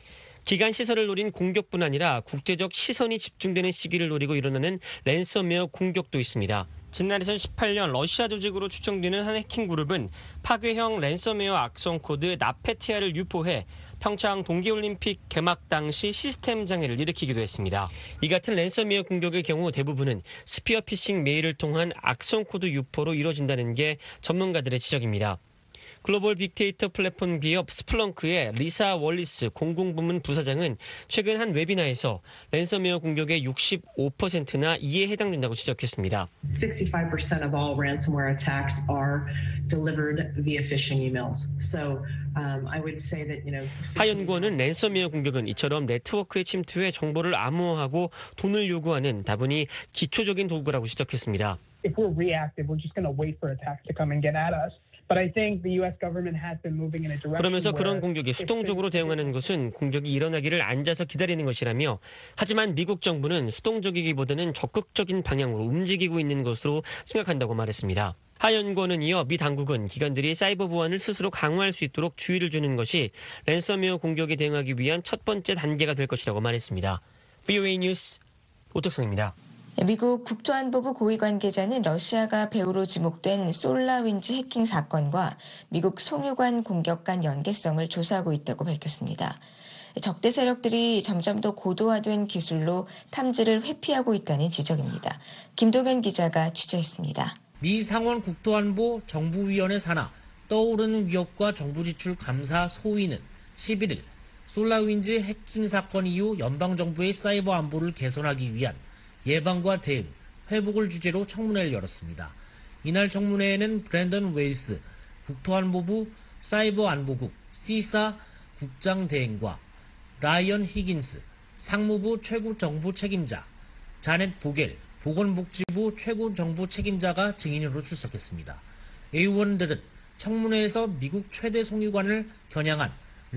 기관 시설을 노린 공격뿐 아니라 국제적 시선이 집중되는 시기를 노리고 일어나는 랜섬웨어 공격도 있습니다. 지난 이천십팔 년 러시아 조직으로 추정되는 한 해킹 그룹은 파괴형 랜섬웨어 악성 코드 나페티아를 유포해 평창 동계올림픽 개막 당시 시스템 장애를 일으키기도 했습니다. 이 같은 랜섬웨어 공격의 경우 대부분은 스피어 피싱 메일을 통한 악성 코드 유포로 이뤄진다는 게 전문가들의 지적입니다. 글로벌 빅데이터 플랫폼 기업 스플렁크의 리사 월리스 공공부문 부사장은 최근 한 웨비나에서 랜섬웨어 공격의 육십오 퍼센트나 이에 해당된다고 지적했습니다. sixty-five percent of all ransomware attacks are delivered via phishing emails. So um, I would say that, you know, 하 연구원은 랜섬웨어 공격은 이처럼 네트워크에 침투해 정보를 암호화하고 돈을 요구하는 다분히 기초적인 도구라고 지적했습니다. If we're reactive, we're just going to wait for attacks to come and get at us. But I think the U S government has been moving in a direction. 그러면서 그런 공격에 수동적으로 대응하는 것은 공격이 일어나기를 앉아서 기다리는 것이라며, 하지만 미국 정부는 수동적이기보다는 적극적인 방향으로 움직이고 있는 것으로 생각한다고 말했습니다. 하 연구원은 이어 미 당국은 기관들이 사이버 보안을 스스로 강화할 수 있도록 주의를 주는 것이 랜섬웨어 공격에 대응하기 위한 첫 번째 단계가 될 것이라고 말했습니다. 브이오에이 뉴스 오덕성입니다. 미국 국토안보부 고위 관계자는 러시아가 배후로 지목된 솔라윈즈 해킹 사건과 미국 송유관 공격 간 연계성을 조사하고 있다고 밝혔습니다. 적대 세력들이 점점 더 고도화된 기술로 탐지를 회피하고 있다는 지적입니다. 김동현 기자가 취재했습니다. 미 상원 국토안보 정부위원회 산하 떠오르는 위협과 정부 지출 감사 소위는 십일 일 솔라윈즈 해킹 사건 이후 연방정부의 사이버 안보를 개선하기 위한 예방과 대응, 회복을 주제로 청문회를 열었습니다. 이날 청문회에는 브랜던 웨일스 국토안보부 사이버안보국 시사 국장 대행과 라이언 히긴스 상무부 최고 정보 책임자, 자넷 보겔 보건복지부 최고 정보 책임자가 증인으로 출석했습니다. 의원들은 청문회에서 미국 최대 송유관을 겨냥한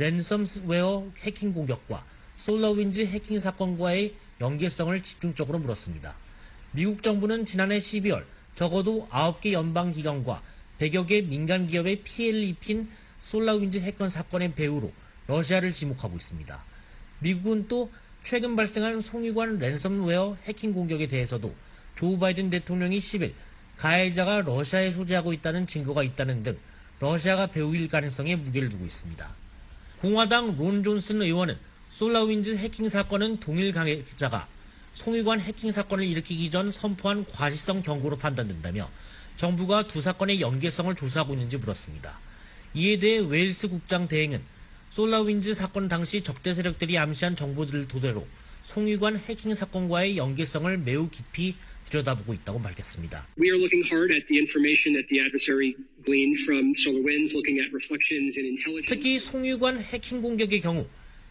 랜섬웨어 해킹 공격과 솔라윈즈 해킹 사건과의 연계성을 집중적으로 물었습니다. 미국 정부는 지난해 십이월 적어도 아홉 개 연방기관과 백여 개 민간기업에 피해를 입힌 솔라윈즈 해킹 사건의 배후로 러시아를 지목하고 있습니다. 미국은 또 최근 발생한 송유관 랜섬웨어 해킹 공격에 대해서도 조 바이든 대통령이 십 일 가해자가 러시아에 소재하고 있다는 증거가 있다는 등 러시아가 배후일 가능성에 무게를 두고 있습니다. 공화당 론 존슨 의원은 솔라윈즈 해킹 사건은 동일 가해자가 송유관 해킹 사건을 일으키기 전 선포한 과시성 경고로 판단된다며 정부가 두 사건의 연계성을 조사하고 있는지 물었습니다. 이에 대해 웨일스 국장 대행은 솔라윈즈 사건 당시 적대 세력들이 암시한 정보들을 토대로 송유관 해킹 사건과의 연계성을 매우 깊이 들여다보고 있다고 밝혔습니다. We are looking hard at the information that the adversary gleaned from SolarWinds, looking at reflections in intelligence. 특히 송유관 해킹 공격의 경우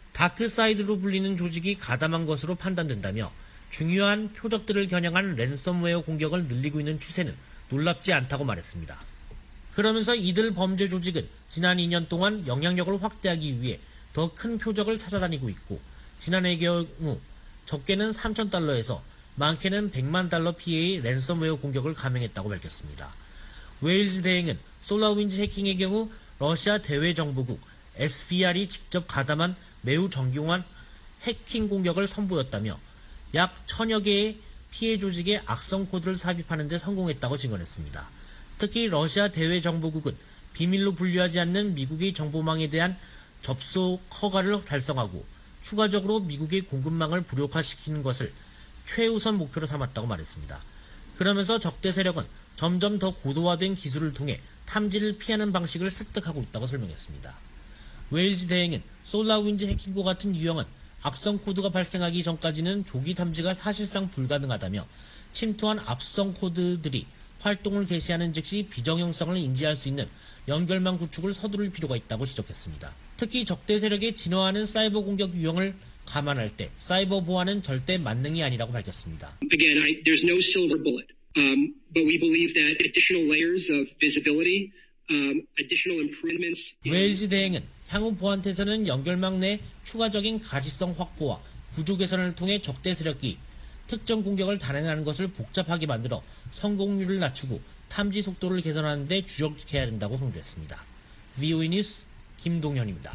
다크사이드로 불리는 조직이 가담한 것으로 판단된다며 중요한 표적들을 겨냥한 랜섬웨어 공격을 늘리고 있는 추세는 놀랍지 않다고 말했습니다. 그러면서 이들 범죄 조직은 지난 이 년 동안 영향력을 확대하기 위해 더 큰 표적을 찾아다니고 있고, 지난해의 경우 적게는 삼천 달러에서 많게는 백만 달러 피해의 랜섬웨어 공격을 감행했다고 밝혔습니다. 웨일즈 대행은 솔라윈즈 해킹의 경우 러시아 대외정보국 에스비알이 직접 가담한 매우 정교한 해킹 공격을 선보였다며 약 천여 개의 피해 조직의 악성 코드를 삽입하는 데 성공했다고 증언했습니다. 특히 러시아 대외정보국은 비밀로 분류하지 않는 미국의 정보망에 대한 접속 허가를 달성하고 추가적으로 미국의 공급망을 불력화시키는 것을 최우선 목표로 삼았다고 말했습니다. 그러면서 적대 세력은 점점 더 고도화된 기술을 통해 탐지를 피하는 방식을 습득하고 있다고 설명했습니다. 웨일즈 대행은 솔라윈즈 해킹과 같은 유형은 악성 코드가 발생하기 전까지는 조기 탐지가 사실상 불가능하다며 침투한 악성 코드들이 활동을 개시하는 즉시 비정형성을 인지할 수 있는 연결망 구축을 서두를 필요가 있다고 지적했습니다. 특히 적대 세력의 진화하는 사이버 공격 유형을 감안할 때 사이버 보안은 절대 만능이 아니라고 밝혔습니다. Again, I, there's no silver bullet, um, but we believe that additional layers of visibility um, additional improvements. 웨일즈 대행은 향후 보안태세는 연결망 내 추가적인 가시성 확보와 구조 개선을 통해 적대 세력이 특정 공격을 단행하는 것을 복잡하게 만들어 성공률을 낮추고 탐지 속도를 개선하는 데 주력해야 된다고 강조했습니다. 브이오에이 뉴스 김동현입니다.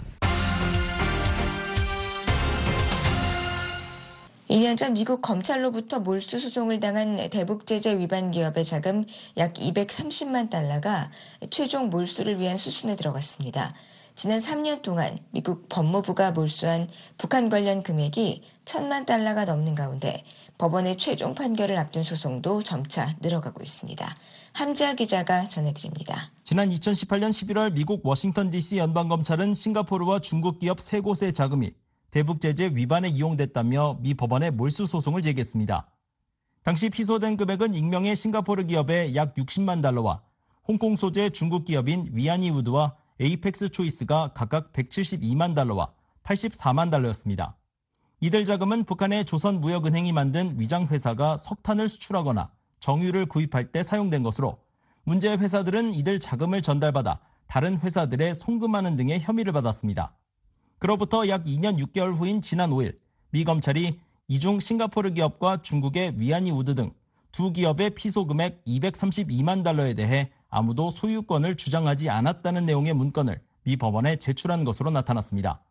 이 년 전 미국 검찰로부터 몰수 소송을 당한 대북 제재 위반 기업의 자금 약 이백삼십만 달러가 최종 몰수를 위한 수순에 들어갔습니다. 지난 삼 년 동안 미국 법무부가 몰수한 북한 관련 금액이 천만 달러가 넘는 가운데 법원의 최종 판결을 앞둔 소송도 점차 늘어가고 있습니다. 함지아 기자가 전해드립니다. 지난 이천십팔 년 십일월 미국 워싱턴 디씨 연방검찰은 싱가포르와 중국 기업 세 곳의 자금이 대북 제재 위반에 이용됐다며 미 법원에 몰수 소송을 제기했습니다. 당시 피소된 금액은 익명의 싱가포르 기업의 약 육십만 달러와 홍콩 소재 중국 기업인 위안이 우드와 에이펙스 초이스가 각각 백칠십이만 달러와 팔십사만 달러였습니다. 이들 자금은 북한의 조선무역은행이 만든 위장회사가 석탄을 수출하거나 정유를 구입할 때 사용된 것으로 문제 회사들은 이들 자금을 전달받아 다른 회사들에 송금하는 등의 혐의를 받았습니다. 그로부터 약 이 년 육 개월 후인 지난 오 일 미 검찰이 이중 싱가포르 기업과 중국의 위안이 우드 등 두 기업의 피소 금액 이백삼십이만 달러에 대해 아무도 소유권을 주장하지 않았다는 내용의 문건을 미 법원에 제출한 것으로 나타났습니다.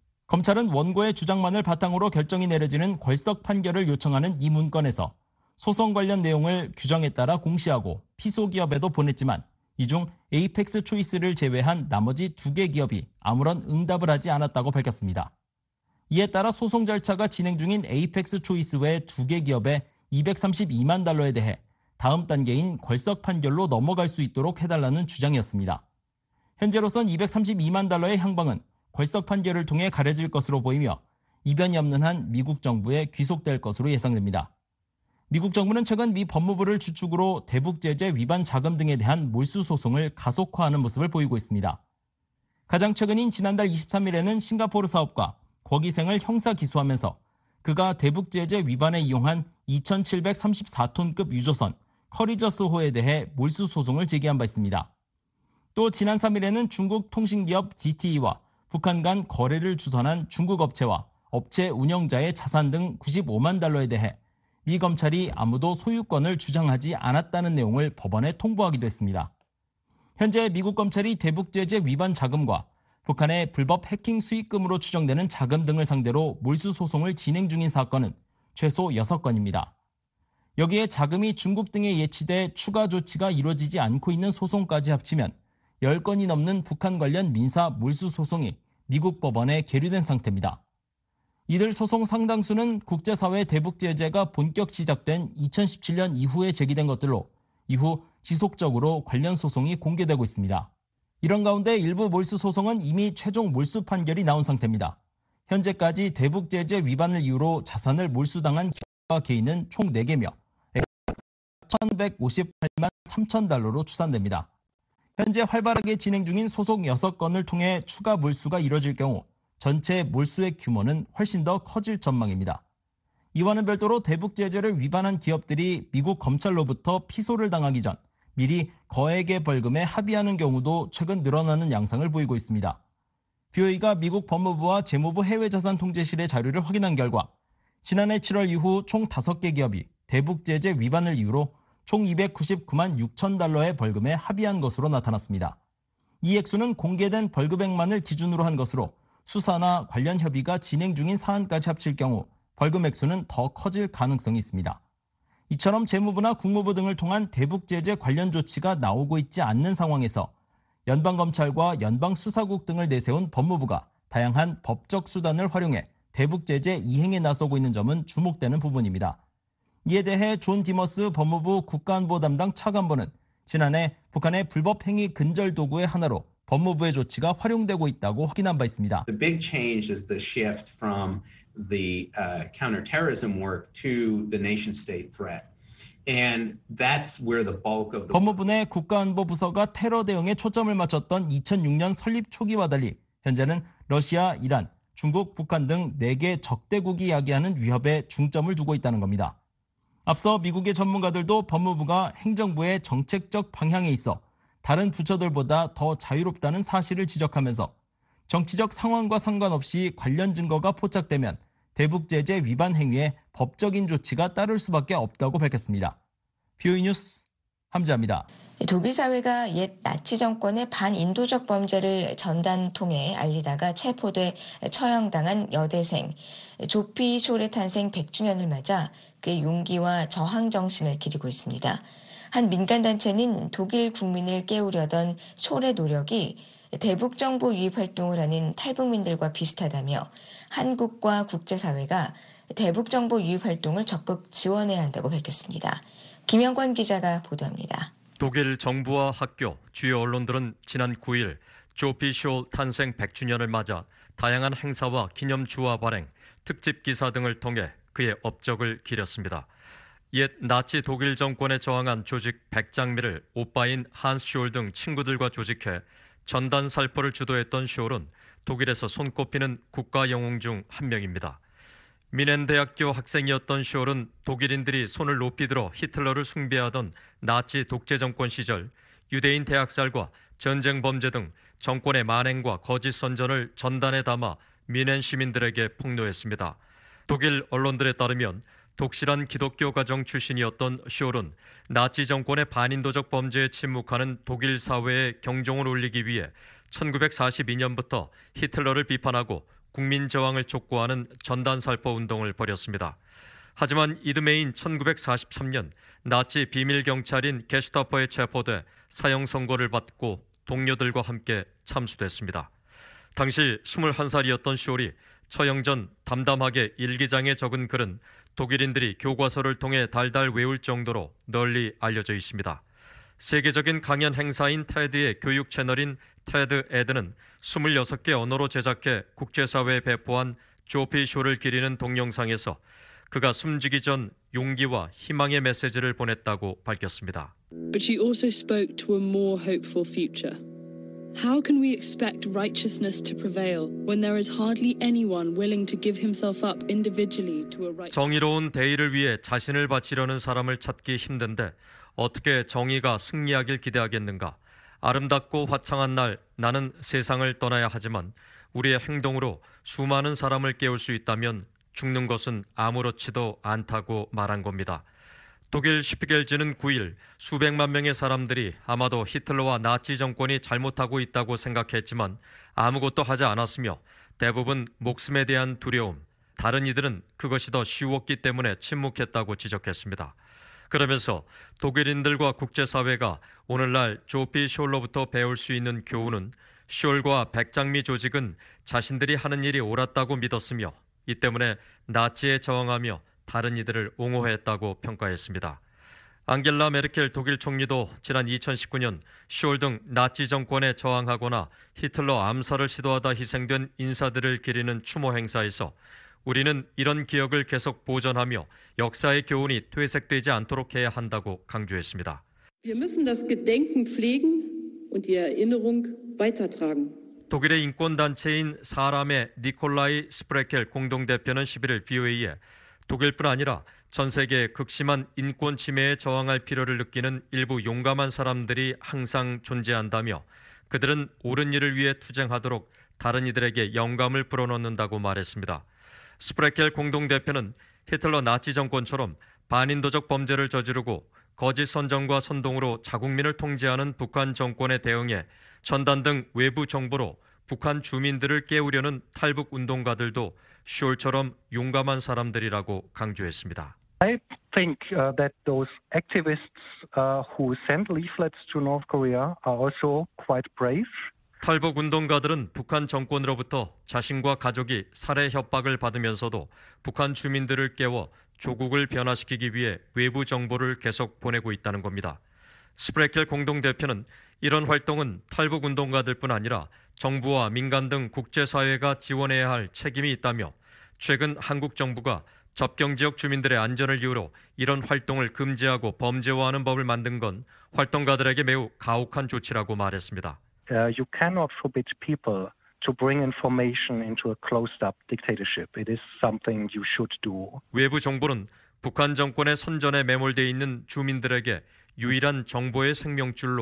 검찰은 원고의 주장만을 바탕으로 결정이 내려지는 궐석 판결을 요청하는 이 문건에서 소송 관련 내용을 규정에 따라 공시하고 피소 기업에도 보냈지만 이 중 에이펙스 초이스를 제외한 나머지 두 개 기업이 아무런 응답을 하지 않았다고 밝혔습니다. 이에 따라 소송 절차가 진행 중인 에이펙스 초이스 외 두 개 기업의 이백삼십이만 달러에 대해 다음 단계인 궐석 판결로 넘어갈 수 있도록 해달라는 주장이었습니다. 현재로선 이백삼십이만 달러의 향방은 궐석 판결을 통해 가려질 것으로 보이며 이변이 없는 한 미국 정부에 귀속될 것으로 예상됩니다. 미국 정부는 최근 미 법무부를 주축으로 대북 제재 위반 자금 등에 대한 몰수 소송을 가속화하는 모습을 보이고 있습니다. 가장 최근인 지난달 이십삼 일에는 싱가포르 사업가 곽이생을 형사 기소하면서 그가 대북 제재 위반에 이용한 이천칠백삼십사 톤급 유조선 커리저스호에 대해 몰수 소송을 제기한 바 있습니다. 또 지난 삼 일에는 중국 통신기업 지티이와 북한 간 거래를 주선한 중국 업체와 업체 운영자의 자산 등 구십오만 달러에 대해 미 검찰이 아무도 소유권을 주장하지 않았다는 내용을 법원에 통보하기도 했습니다. 현재 미국 검찰이 대북 제재 위반 자금과 북한의 불법 해킹 수익금으로 추정되는 자금 등을 상대로 몰수 소송을 진행 중인 사건은 최소 여섯 건입니다. 여기에 자금이 중국 등에 예치돼 추가 조치가 이루어지지 않고 있는 소송까지 합치면 열 건이 넘는 북한 관련 민사 몰수 소송이 미국 법원에 계류된 상태입니다. 이들 소송 상당수는 국제사회 대북 제재가 본격 시작된 이천십칠 년 이후에 제기된 것들로 이후 지속적으로 관련 소송이 공개되고 있습니다. 이런 가운데 일부 몰수 소송은 이미 최종 몰수 판결이 나온 상태입니다. 현재까지 대북 제재 위반을 이유로 자산을 몰수당한 기업과 개인은 총 네 개며 천백오십팔만 삼천 달러로 추산됩니다. 현재 활발하게 진행 중인 소송 여섯 건을 통해 추가 몰수가 이뤄질 경우 전체 몰수의 규모는 훨씬 더 커질 전망입니다. 이와는 별도로 대북 제재를 위반한 기업들이 미국 검찰로부터 피소를 당하기 전 미리 거액의 벌금에 합의하는 경우도 최근 늘어나는 양상을 보이고 있습니다. 브이오에이가 미국 법무부와 재무부 해외자산통제실의 자료를 확인한 결과 지난해 칠월 이후 총 다섯 개 기업이 대북 제재 위반을 이유로 총 이백구십구만 육천 달러의 벌금에 합의한 것으로 나타났습니다. 이 액수는 공개된 벌금액만을 기준으로 한 것으로 수사나 관련 협의가 진행 중인 사안까지 합칠 경우 벌금 액수는 더 커질 가능성이 있습니다. 이처럼 재무부나 국무부 등을 통한 대북 제재 관련 조치가 나오고 있지 않는 상황에서 연방검찰과 연방수사국 등을 내세운 법무부가 다양한 법적 수단을 활용해 대북 제재 이행에 나서고 있는 점은 주목되는 부분입니다. 이에 대해 존 디머스 법무부 국가안보 담당 차관보는 지난해 북한의 불법 행위 근절 도구의 하나로 법무부의 조치가 활용되고 있다고 확인한 바 있습니다. The big change is the shift from the uh, counterterrorism work to the nation-state threat. And that's where the bulk of the 법무부 내 국가안보부서가 테러 대응에 초점을 맞췄던 이천육 년 설립 초기와 달리 현재는 러시아, 이란, 중국, 북한 등 네 개 적대국이 야기하는 위협에 중점을 두고 있다는 겁니다. 앞서 미국의 전문가들도 법무부가 행정부의 정책적 방향에 있어 다른 부처들보다 더 자유롭다는 사실을 지적하면서 정치적 상황과 상관없이 관련 증거가 포착되면 대북 제재 위반 행위에 법적인 조치가 따를 수밖에 없다고 밝혔습니다. 비오이 뉴스 함지아입니다. 독일 사회가 옛 나치 정권의 반인도적 범죄를 전단 통해 알리다가 체포돼 처형당한 여대생 조피 숄의 탄생 백 주년을 맞아 그의 용기와 저항 정신을 기리고 있습니다. 한 민간단체는 독일 국민을 깨우려던 숄의 노력이 대북정보 유입 활동을 하는 탈북민들과 비슷하다며 한국과 국제사회가 대북정보 유입 활동을 적극 지원해야 한다고 밝혔습니다. 김영권 기자가 보도합니다. 독일 정부와 학교, 주요 언론들은 지난 구 일 조피 숄 탄생 백 주년을 맞아 다양한 행사와 기념주화 발행, 특집 기사 등을 통해 그의 업적을 기렸습니다. 옛 나치 독일 정권에 저항한 조직 백장미를 오빠인 한스 숄 등 친구들과 조직해 전단 살포를 주도했던 숄은 독일에서 손꼽히는 국가 영웅 중 한 명입니다. 미넨대학교 학생이었던 숄은 독일인들이 손을 높이 들어 히틀러를 숭배하던 나치 독재 정권 시절 유대인 대학살과 전쟁 범죄 등 정권의 만행과 거짓 선전을 전단에 담아 미넨 시민들에게 폭로했습니다. 독일 언론들에 따르면 독실한 기독교 가정 출신이었던 숄은 나치 정권의 반인도적 범죄에 침묵하는 독일 사회에 경종을 울리기 위해 천구백사십이 년부터 히틀러를 비판하고 국민 저항을 촉구하는 전단 살포 운동을 벌였습니다. 하지만 이듬해인 천구백사십삼 년 나치 비밀 경찰인 게슈타포에 체포돼 사형 선고를 받고 동료들과 함께 참수됐습니다. 당시 스물한 살이었던 숄이 처형 전 담담하게 일기장에 적은 글은 독일인들이 교과서를 통해 달달 외울 정도로 널리 알려져 있습니다. 세계적인 강연 행사인 테드의 교육 채널인 테드 에드는 스물여섯 개 언어로 제작해 국제사회에 배포한 조피 숄을 기리는 동영상에서 그가 숨지기 전 용기와 희망의 메시지를 보냈다고 밝혔습니다. But she also spoke to a more hopeful future. How can we expect righteousness to prevail when there is hardly anyone willing to give himself up individually to a righteous... 정의로운 대의를 위해 자신을 바치려는 사람을 찾기 힘든데 어떻게 정의가 승리하길 기대하겠는가? 아름답고 화창한 날 나는 세상을 떠나야 하지만 우리의 행동으로 수많은 사람을 깨울 수 있다면 죽는 것은 아무렇지도 않다고 말한 겁니다. 독일 슈피겔지는 구 일 수백만 명의 사람들이 아마도 히틀러와 나치 정권이 잘못하고 있다고 생각했지만 아무것도 하지 않았으며 대부분 목숨에 대한 두려움, 다른 이들은 그것이 더 쉬웠기 때문에 침묵했다고 지적했습니다. 그러면서 독일인들과 국제사회가 오늘날 조피 숄로부터 배울 수 있는 교훈은 숄과 백장미 조직은 자신들이 하는 일이 옳았다고 믿었으며 이 때문에 나치에 저항하며 다른 이들을 옹호했다고 평가했습니다. 앙겔라 메르켈 독일 총리도 지난 이천십구 년 숄 등 나치 정권에 저항하거나 히틀러 암살을 시도하다 희생된 인사들을 기리는 추모 행사에서 우리는 이런 기억을 계속 보존하며 역사의 교훈이 퇴색되지 않도록 해야 한다고 강조했습니다. Wir müssen das Gedenken pflegen und die Erinnerung weitertragen. 독일의 인권단체인 사람의 니콜라이 스프레켈 공동대표는 십일 일 비오에이에 독일뿐 아니라 전 세계의 극심한 인권 침해에 저항할 필요를 느끼는 일부 용감한 사람들이 항상 존재한다며 그들은 옳은 일을 위해 투쟁하도록 다른 이들에게 영감을 불어넣는다고 말했습니다. 스프레켈 공동대표는 히틀러 나치 정권처럼 반인도적 범죄를 저지르고 거짓 선전과 선동으로 자국민을 통제하는 북한 정권에 대응해 전단 등 외부 정보로 북한 주민들을 깨우려는 탈북 운동가들도 숄처럼 용감한 사람들이라고 강조했습니다. I think uh, that those activists uh, who send leaflets to North Korea are also quite brave. 탈북 운동가들은 북한 정권으로부터 자신과 가족이 살해 협박을 받으면서도 북한 주민들을 깨워 조국을 변화시키기 위해 외부 정보를 계속 보내고 있다는 겁니다. 스프레켈 공동대표는 이런 활동은 탈북 운동가들뿐 아니라 정부와 민간 등 국제사회가 지원해야 할 책임이 있다며 최근 한국 정부가 접경 지역 주민들의 안전을 이유로 이런 활동을 금지하고 범죄화하는 법을 만든 건 활동가들에게 매우 가혹한 조치라고 말했습니다. Uh, you cannot forbid people to bring information into a closed-up dictatorship. It is something you should do. 외부 정보는 북한 정권의 선전에 매몰돼 있는 주민들에게 유일한 정보의 생명줄로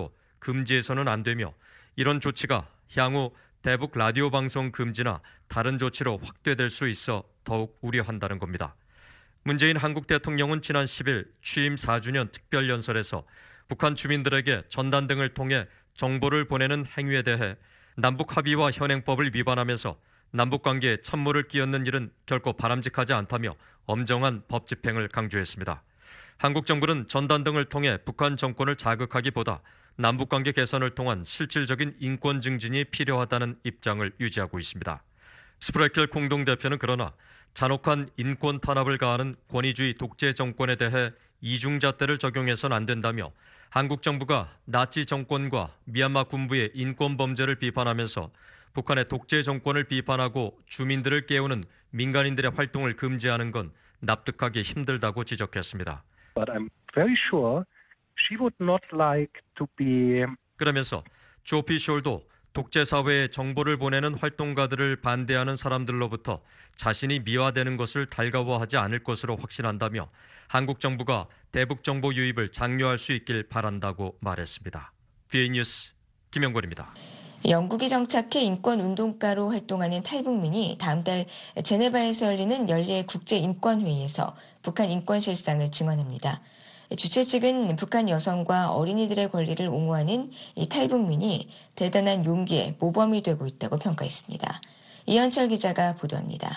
금지해서는 안 되며 이런 조치가 향후 대북 라디오 방송 금지나 다른 조치로 확대될 수 있어 더욱 우려한다는 겁니다. 문재인 한국 대통령은 지난 십일 취임 사 주년 특별연설에서 북한 주민들에게 전단 등을 통해 정보를 보내는 행위에 대해 남북 합의와 현행법을 위반하면서 남북관계에 찬물을 끼얹는 일은 결코 바람직하지 않다며 엄정한 법 집행을 강조했습니다. 한국 정부는 전단 등을 통해 북한 정권을 자극하기보다 남북관계 개선을 통한 실질적인 인권 증진이 필요하다는 입장을 유지하고 있습니다. 스프레켈 공동대표는 그러나 잔혹한 인권 탄압을 가하는 권위주의 독재 정권에 대해 이중잣대를 적용해서는 안 된다며 한국 정부가 나치 정권과 미얀마 군부의 인권 범죄를 비판하면서 북한의 독재 정권을 비판하고 주민들을 깨우는 민간인들의 활동을 금지하는 건 납득하기 힘들다고 지적했습니다. But I'm very sure she would not like to be. 그러면서 조피 숄도 독재 사회에 정보를 보내는 활동가들을 반대하는 사람들로부터 자신이 미화되는 것을 달가워하지 않을 것으로 확신한다며 한국 정부가 대북 정보 유입을 장려할 수 있길 바란다고 말했습니다. 비에이 뉴스 김영권입니다. 영국이 정착해 인권운동가로 활동하는 탈북민이 다음 달 제네바에서 열리는 연례 국제인권회의에서 북한 인권 실상을 증언합니다. 주최 측은 북한 여성과 어린이들의 권리를 옹호하는 이 탈북민이 대단한 용기의 모범이 되고 있다고 평가했습니다. 이현철 기자가 보도합니다.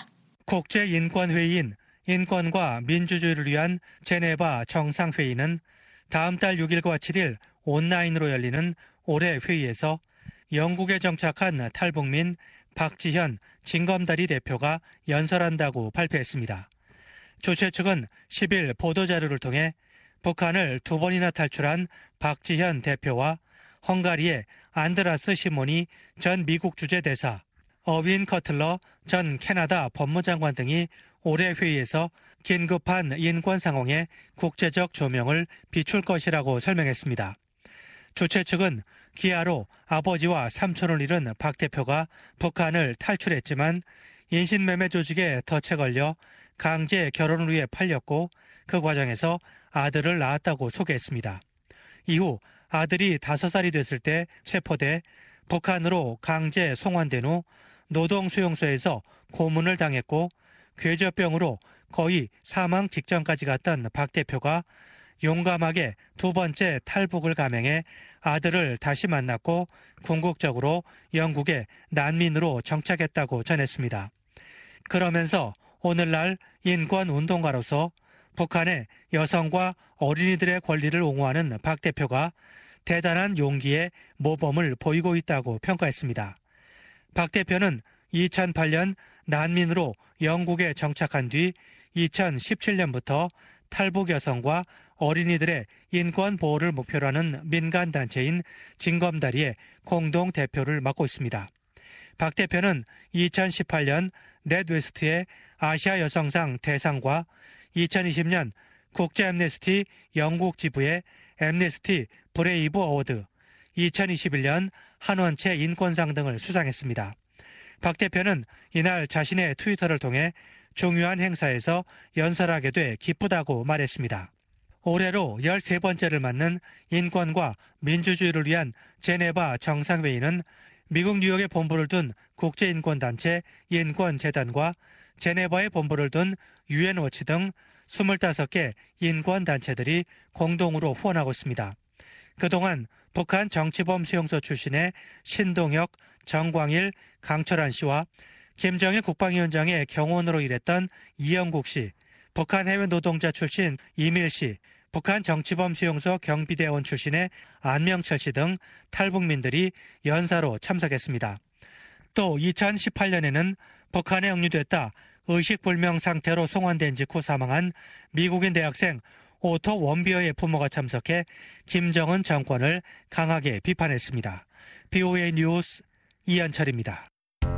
국제인권회의인 인권과 민주주의를 위한 제네바 정상회의는 다음 달 육 일과 칠 일 온라인으로 열리는 올해 회의에서 영국에 정착한 탈북민 박지현 진검다리 대표가 연설한다고 발표했습니다. 주최 측은 십 일 보도자료를 통해 북한을 두 번이나 탈출한 박지현 대표와 헝가리의 안드라스 시모니 전 미국 주재대사, 어윈 커틀러 전 캐나다 법무장관 등이 올해 회의에서 긴급한 인권 상황에 국제적 조명을 비출 것이라고 설명했습니다. 주최 측은 기아로 아버지와 삼촌을 잃은 박 대표가 북한을 탈출했지만 인신매매 조직에 덫에 걸려 강제 결혼을 위해 팔렸고 그 과정에서 아들을 낳았다고 소개했습니다. 이후 아들이 다섯 살이 됐을 때 체포돼 북한으로 강제 송환된 후 노동수용소에서 고문을 당했고 궤저병으로 거의 사망 직전까지 갔던 박 대표가 용감하게 두 번째 탈북을 감행해 아들을 다시 만났고 궁극적으로 영국에 난민으로 정착했다고 전했습니다. 그러면서 오늘날 인권운동가로서 북한의 여성과 어린이들의 권리를 옹호하는 박 대표가 대단한 용기의 모범을 보이고 있다고 평가했습니다. 박 대표는 이천팔 년 난민으로 영국에 정착한 뒤 이천십칠 년부터 탈북 여성과 어린이들의 인권 보호를 단체로 하는 민간단체인 진검다리의 공동대표를 맡고 있습니다. 박 대표는 이천십팔 년 넷웨스트의 아시아 여성상 대상과 이천이십 년 국제 앰네스티 영국 지부의 앰네스티 브레이브 어워드, 이천이십일 년 한원채 인권상 등을 수상했습니다. 박 대표는 이날 자신의 트위터를 통해 중요한 행사에서 연설하게 돼 기쁘다고 말했습니다. 올해로 열세 번째를 맞는 인권과 민주주의를 위한 제네바 정상회의는 미국 뉴욕에 본부를 둔 국제인권단체 인권재단과 제네바에 본부를 둔 유엔워치 등 스물다섯 개 인권단체들이 공동으로 후원하고 있습니다. 그동안 북한 정치범 수용소 출신의 신동혁, 정광일, 강철한 씨와 김정일 국방위원장의 경호원으로 일했던 이영국 씨, 북한 해외 노동자 출신 이밀 씨, 북한 정치범 수용소 경비대원 출신의 안명철 씨 등 탈북민들이 연사로 참석했습니다. 또 이천십팔 년에는 북한에 억류됐다 의식불명 상태로 송환된 직후 사망한 미국인 대학생 오토 원비어의 부모가 참석해 김정은 정권을 강하게 비판했습니다. 비오에이 뉴스 이현철입니다.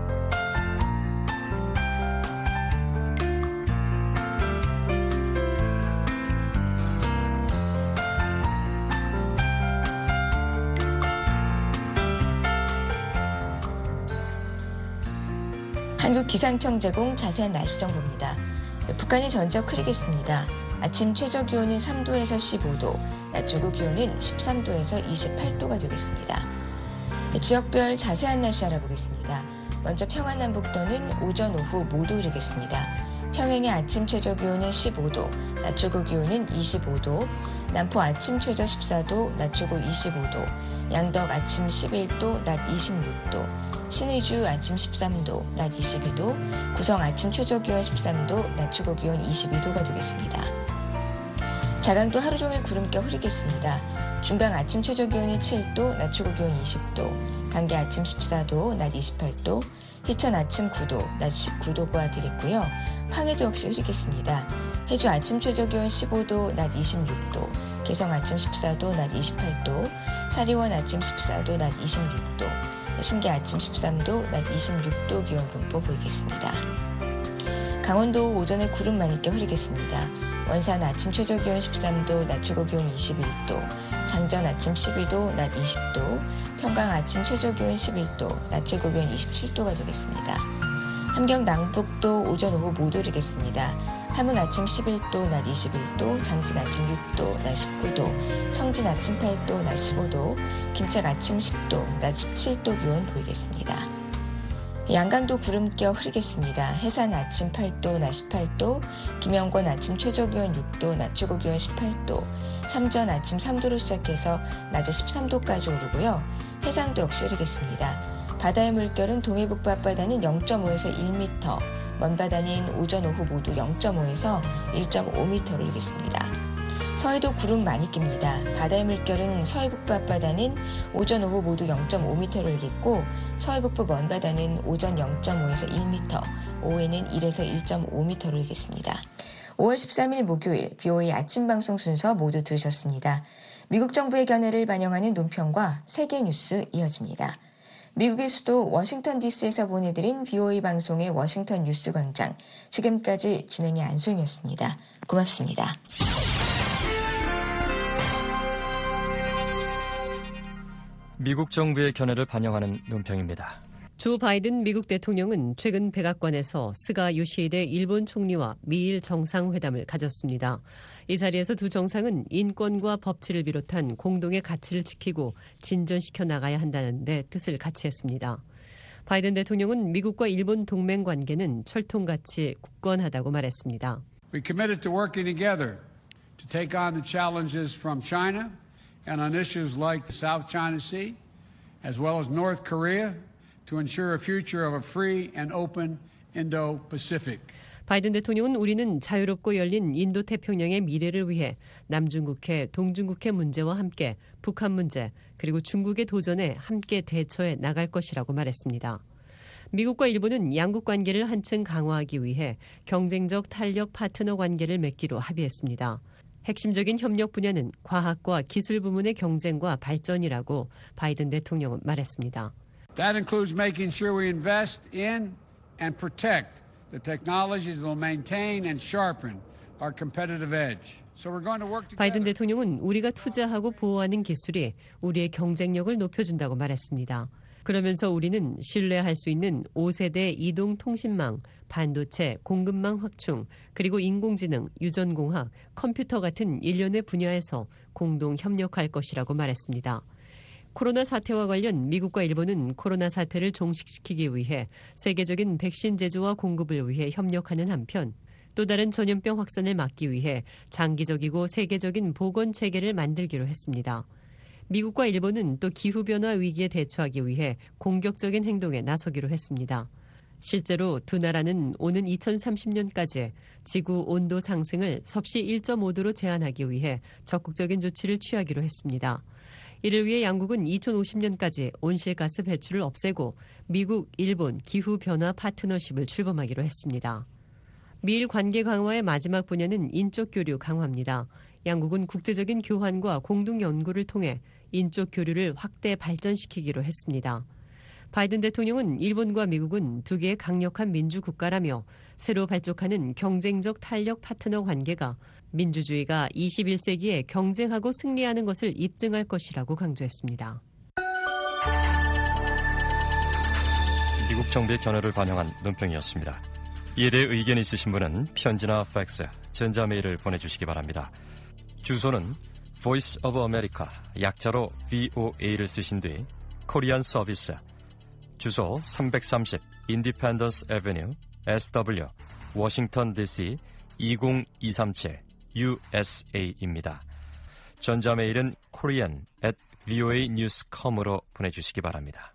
한국기상청 제공 자세한 날씨 정보입니다. 북한이 전적 흐리겠습니다. 아침 최저 기온은 삼 도에서 십오 도, 낮 최고 기온은 십삼 도에서 이십팔 도가 되겠습니다. 지역별 자세한 날씨 알아보겠습니다. 먼저 평안 남북도는 오전 오후 모두 흐리겠습니다. 평행의 아침 최저 기온은 십오 도, 낮 최고 기온은 이십오 도, 남포 아침 최저 십사 도, 낮 최고 이십오 도, 양덕 아침 십일 도, 낮 이십육 도, 신의주 아침 십삼 도, 낮 이십이 도, 구성 아침 최저 기온 십삼 도, 낮 최고 기온 이십이 도가 되겠습니다. 자강도 하루 종일 구름겨 흐리겠습니다. 중강 아침 최저 기온이 칠 도, 낮 최고 기온 이십 도, 강계 아침 십사 도, 낮 이십팔 도, 희천 아침 구 도, 낮 십구 도가 되겠고요. 황해도 역시 흐리겠습니다. 해주 아침 최저 기온 십오 도, 낮 이십육 도, 개성 아침 십사 도, 낮 이십팔 도, 사리원 아침 십사 도, 낮 이십육 도, 신계 아침 십삼 도, 낮 이십육 도 기온 분포 보이겠습니다. 강원도 오전에 구름 많이 껴 흐리겠습니다. 원산 아침 최저 기온 십삼 도, 낮 최고 기온 이십일 도, 장전 아침 십이 도, 낮 이십 도, 평강 아침 최저 기온 십일 도, 낮 최고 기온 이십칠 도가 되겠습니다. 함경 남북도 오전 오후 모두 흐리겠습니다. 함흥 아침 십일 도, 낮 이십일 도, 장진 아침 육 도, 낮 십구 도, 청진 아침 팔 도, 낮 십오 도, 김책 아침 십 도, 낮 십칠 도 기온 보이겠습니다. 양강도 구름 껴 흐리겠습니다. 해산 아침 팔 도, 낮 십팔 도, 김영권 아침 최저 기온 육 도, 낮 최고 기온 십팔 도, 삼전 아침 삼 도로 시작해서 낮에 십삼 도까지 오르고요. 해상도 역시 흐리겠습니다. 바다의 물결은 동해북부 앞바다는 영 점 오에서 일 미터, 먼바다는 오전 오후 모두 영 점 오에서 일 점 오 미터로 일겠습니다. 서해도 구름 많이 낍니다. 바다의 물결은 서해북부 앞바다는 오전 오후 모두 영 점 오 미터로 일겠고 서해북부 먼바다는 오전 영 점 오에서 일 미터, 오후에는 일에서 일 점 오 미터로 일겠습니다. 오월 십삼 일 목요일 브이오에이 아침 방송 순서 모두 들으셨습니다. 미국 정부의 견해를 반영하는 논평과 세계 뉴스 이어집니다. 미국의 수도 워싱턴 디씨에서 보내드린 브이오에이 방송의 워싱턴 뉴스 광장. 지금까지 진행의 안소영이었습니다. 고맙습니다. 미국 정부의 견해를 반영하는 논평입니다. 조 바이든 미국 대통령은 최근 백악관에서 스가 요시히데 일본 총리와 미일 정상회담을 가졌습니다. 이 자리에서 두 정상은 인권과 법치를 비롯한 공동의 가치를 지키고 진전시켜 나가야 한다는 데 뜻을 같이 했습니다. 바이든 대통령은 미국과 일본 동맹 관계는 철통같이 굳건하다고 말했습니다. We committed to working together to take on the challenges from China and on issues like the South China Sea, as well as North Korea, to ensure a future of a free and open Indo-Pacific. 바이든 대통령은 우리는 자유롭고 열린 인도태평양의 미래를 위해 남중국해, 동중국해 문제와 함께 북한 문제 그리고 중국의 도전에 함께 대처해 나갈 것이라고 말했습니다. 미국과 일본은 양국 관계를 한층 강화하기 위해 경쟁적 탄력 파트너 관계를 맺기로 합의했습니다. 핵심적인 협력 분야는 과학과 기술 부문의 경쟁과 발전이라고 바이든 대통령은 말했습니다. That includes making sure we invest in and protect the technologies that will maintain and sharpen our competitive edge. So we're going to work together. 바이든 대통령은 우리가 투자하고 보호하는 기술이 우리의 경쟁력을 높여준다고 말했습니다. 그러면서 우리는 신뢰할 수 있는 오 세대 이동통신망, 반도체, 공급망 확충, 그리고 인공지능, 유전공학, 컴퓨터 같은 일련의 분야에서 공동 협력할 것이라고 말했습니다. 코로나 사태와 관련 미국과 일본은 코로나 사태를 종식시키기 위해 세계적인 백신 제조와 공급을 위해 협력하는 한편 또 다른 전염병 확산을 막기 위해 장기적이고 세계적인 보건 체계를 만들기로 했습니다. 미국과 일본은 또 기후변화 위기에 대처하기 위해 공격적인 행동에 나서기로 했습니다. 실제로 두 나라는 오는 이천삼십 년까지 지구 온도 상승을 섭씨 일 점 오 도로 제한하기 위해 적극적인 조치를 취하기로 했습니다. 이를 위해 양국은 이천오십 년까지 온실가스 배출을 없애고 미국, 일본 기후변화 파트너십을 출범하기로 했습니다. 미일 관계 강화의 마지막 분야는 인적 교류 강화입니다. 양국은 국제적인 교환과 공동 연구를 통해 인적 교류를 확대 발전시키기로 했습니다. 바이든 대통령은 일본과 미국은 두 개의 강력한 민주국가라며 새로 발족하는 경쟁적 탄력 파트너 관계가 민주주의가 이십일 세기에 경쟁하고 승리하는 것을 입증할 것이라고 강조했습니다. 미국 정부의 견해를 반영한 논평이었습니다. 이에 대해 의견 있으신 분은 편지나 팩스, 전자메일을 보내주시기 바랍니다. 주소는 Voice of America, 약자로 브이오에이를 쓰신 뒤 코리안 서비스, 주소 삼백삼십 Independence Avenue, 에스더블유, 워싱턴 디씨 이공이삼칠 유에스에이입니다. 전자메일은 korean at voanews dot com으로 보내주시기 바랍니다.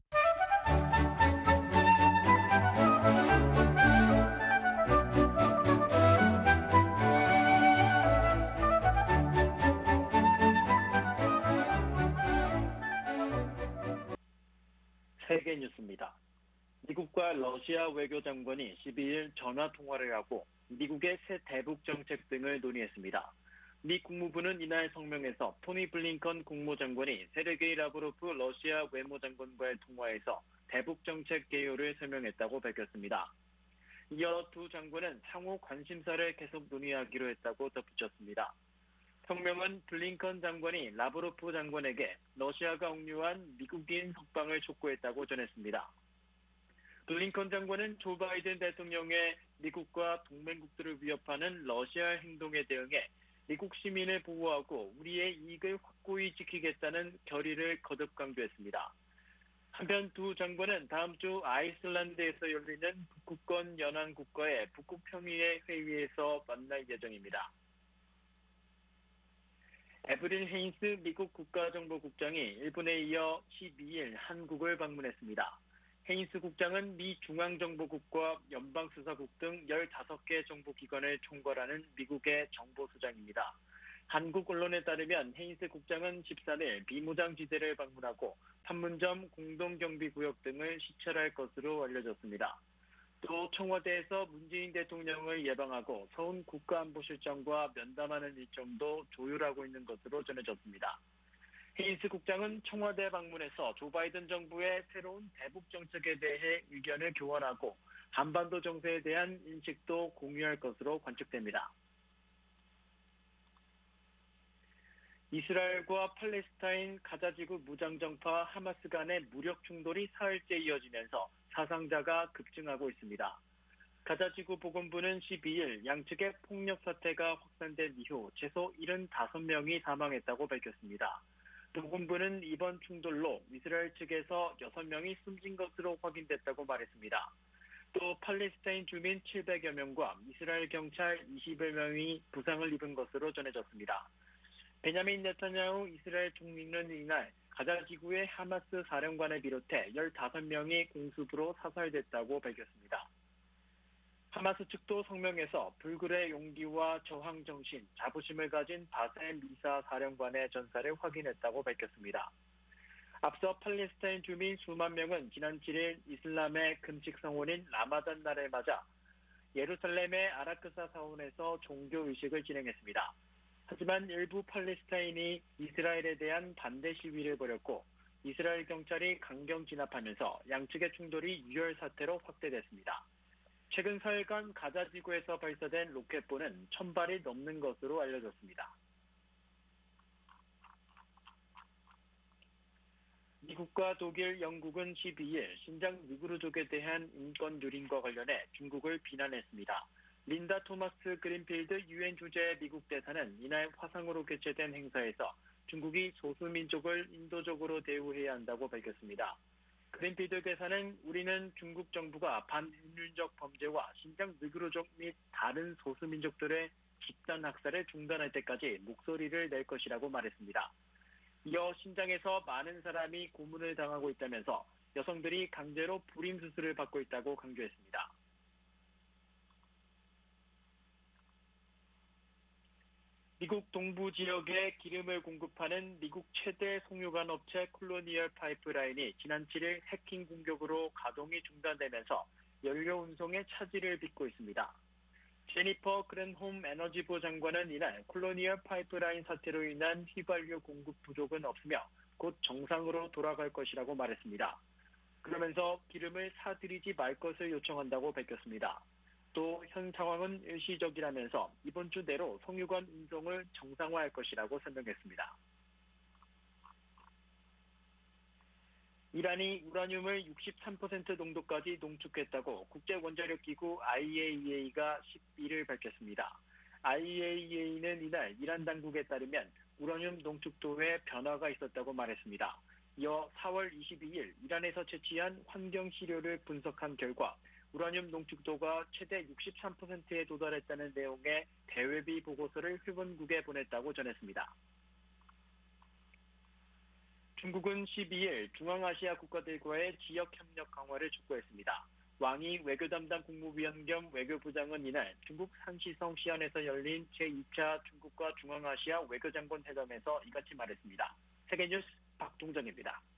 세계 뉴스입니다. 미국과 러시아 외교장관이 십이일 전화통화를 하고 미국의 새 대북 정책 등을 논의했습니다. 미 국무부는 이날 성명에서 토니 블링컨 국무장관이 세르게이 라브로프 러시아 외무장관과의 통화에서 대북 정책 개요를 설명했다고 밝혔습니다. 이어 두 장관은 상호 관심사를 계속 논의하기로 했다고 덧붙였습니다. 성명은 블링컨 장관이 라브로프 장관에게 러시아가 억류한 미국인 석방을 촉구했다고 전했습니다. 블링컨 장관은 조 바이든 대통령의 미국과 동맹국들을 위협하는 러시아 행동에 대응해 미국 시민을 보호하고 우리의 이익을 확고히 지키겠다는 결의를 거듭 강조했습니다. 한편 두 장관은 다음 주 아이슬란드에서 열리는 북극권 연안국가의 북극 평의회 회의에서 만날 예정입니다. 에브릴 헤인스 미국 국가정보국장이 일본에 이어 십이일 한국을 방문했습니다. 헤인스 국장은 미 중앙정보국과 연방수사국 등 열다섯 개 정보기관을 총괄하는 미국의 정보수장입니다. 한국 언론에 따르면 헤인스 국장은 십삼일 비무장지대를 방문하고 판문점 공동경비구역 등을 시찰할 것으로 알려졌습니다. 또 청와대에서 문재인 대통령을 예방하고 서훈 국가안보실장과 면담하는 일정도 조율하고 있는 것으로 전해졌습니다. 헤인스 국장은 청와대 방문에서 조 바이든 정부의 새로운 대북 정책에 대해 의견을 교환하고 한반도 정세에 대한 인식도 공유할 것으로 관측됩니다. 이스라엘과 팔레스타인 가자지구 무장정파 하마스 간의 무력 충돌이 사흘째 이어지면서 사상자가 급증하고 있습니다. 가자지구 보건부는 십이일 양측의 폭력 사태가 확산된 이후 최소 칠십오 명이 사망했다고 밝혔습니다. 보건부는 이번 충돌로 이스라엘 측에서 여섯 명이 숨진 것으로 확인됐다고 말했습니다. 또 팔레스타인 주민 칠백여 명과 이스라엘 경찰 이십여 명이 부상을 입은 것으로 전해졌습니다. 베냐민 네타냐후 이스라엘 총리는 이날 가자지구의 하마스 사령관을 비롯해 열다섯 명이 공습으로 사살됐다고 밝혔습니다. 하마스 측도 성명에서 불굴의 용기와 저항 정신, 자부심을 가진 바셈 미사 사령관의 전사를 확인했다고 밝혔습니다. 앞서 팔레스타인 주민 수만 명은 지난 칠일 이슬람의 금식 성원인 라마단 날을 맞아 예루살렘의 아라크사 사원에서 종교 의식을 진행했습니다. 하지만 일부 팔레스타인이 이스라엘에 대한 반대 시위를 벌였고 이스라엘 경찰이 강경 진압하면서 양측의 충돌이 유혈 사태로 확대됐습니다. 최근 사흘간 가자지구에서 발사된 로켓포는 천 발이 넘는 것으로 알려졌습니다. 미국과 독일, 영국은 십이일 신장 위구르족에 대한 인권 유린과 관련해 중국을 비난했습니다. 린다 토마스 그린필드 유엔 주재 미국 대사는 이날 화상으로 개최된 행사에서 중국이 소수민족을 인도적으로 대우해야 한다고 밝혔습니다. 그린필드 대사는 우리는 중국 정부가 반인륜적 범죄와 신장 위구르족 및 다른 소수민족들의 집단 학살을 중단할 때까지 목소리를 낼 것이라고 말했습니다. 이어 신장에서 많은 사람이 고문을 당하고 있다면서 여성들이 강제로 불임 수술을 받고 있다고 강조했습니다. 미국 동부 지역에 기름을 공급하는 미국 최대 송유관 업체 콜로니얼 파이프라인이 지난 칠일 해킹 공격으로 가동이 중단되면서 연료 운송에 차질을 빚고 있습니다. 제니퍼 그랜홈 에너지부 장관은 이날 콜로니얼 파이프라인 사태로 인한 휘발유 공급 부족은 없으며 곧 정상으로 돌아갈 것이라고 말했습니다. 그러면서 기름을 사들이지 말 것을 요청한다고 밝혔습니다. 또 현 상황은 일시적이라면서 이번 주 내로 송유관 운송을 정상화할 것이라고 설명했습니다. 이란이 우라늄을 육십삼 퍼센트 농도까지 농축했다고 국제원자력기구 아이에이이에이가 십일일 밝혔습니다. 아이에이이에이는 이날 이란 당국에 따르면 우라늄 농축도에 변화가 있었다고 말했습니다. 이어 사월 이십이일 이란에서 채취한 환경 시료를 분석한 결과 우라늄 농축도가 최대 육십삼 퍼센트에 도달했다는 내용의 대외비 보고서를 회원국에 보냈다고 전했습니다. 중국은 십이일 중앙아시아 국가들과의 지역 협력 강화를 촉구했습니다. 왕이 외교 담당 국무위원 겸 외교부장은 이날 중국 산시성 시안에서 열린 제이 차 중국과 중앙아시아 외교장관 회담에서 이같이 말했습니다. 세계뉴스 박동정입니다.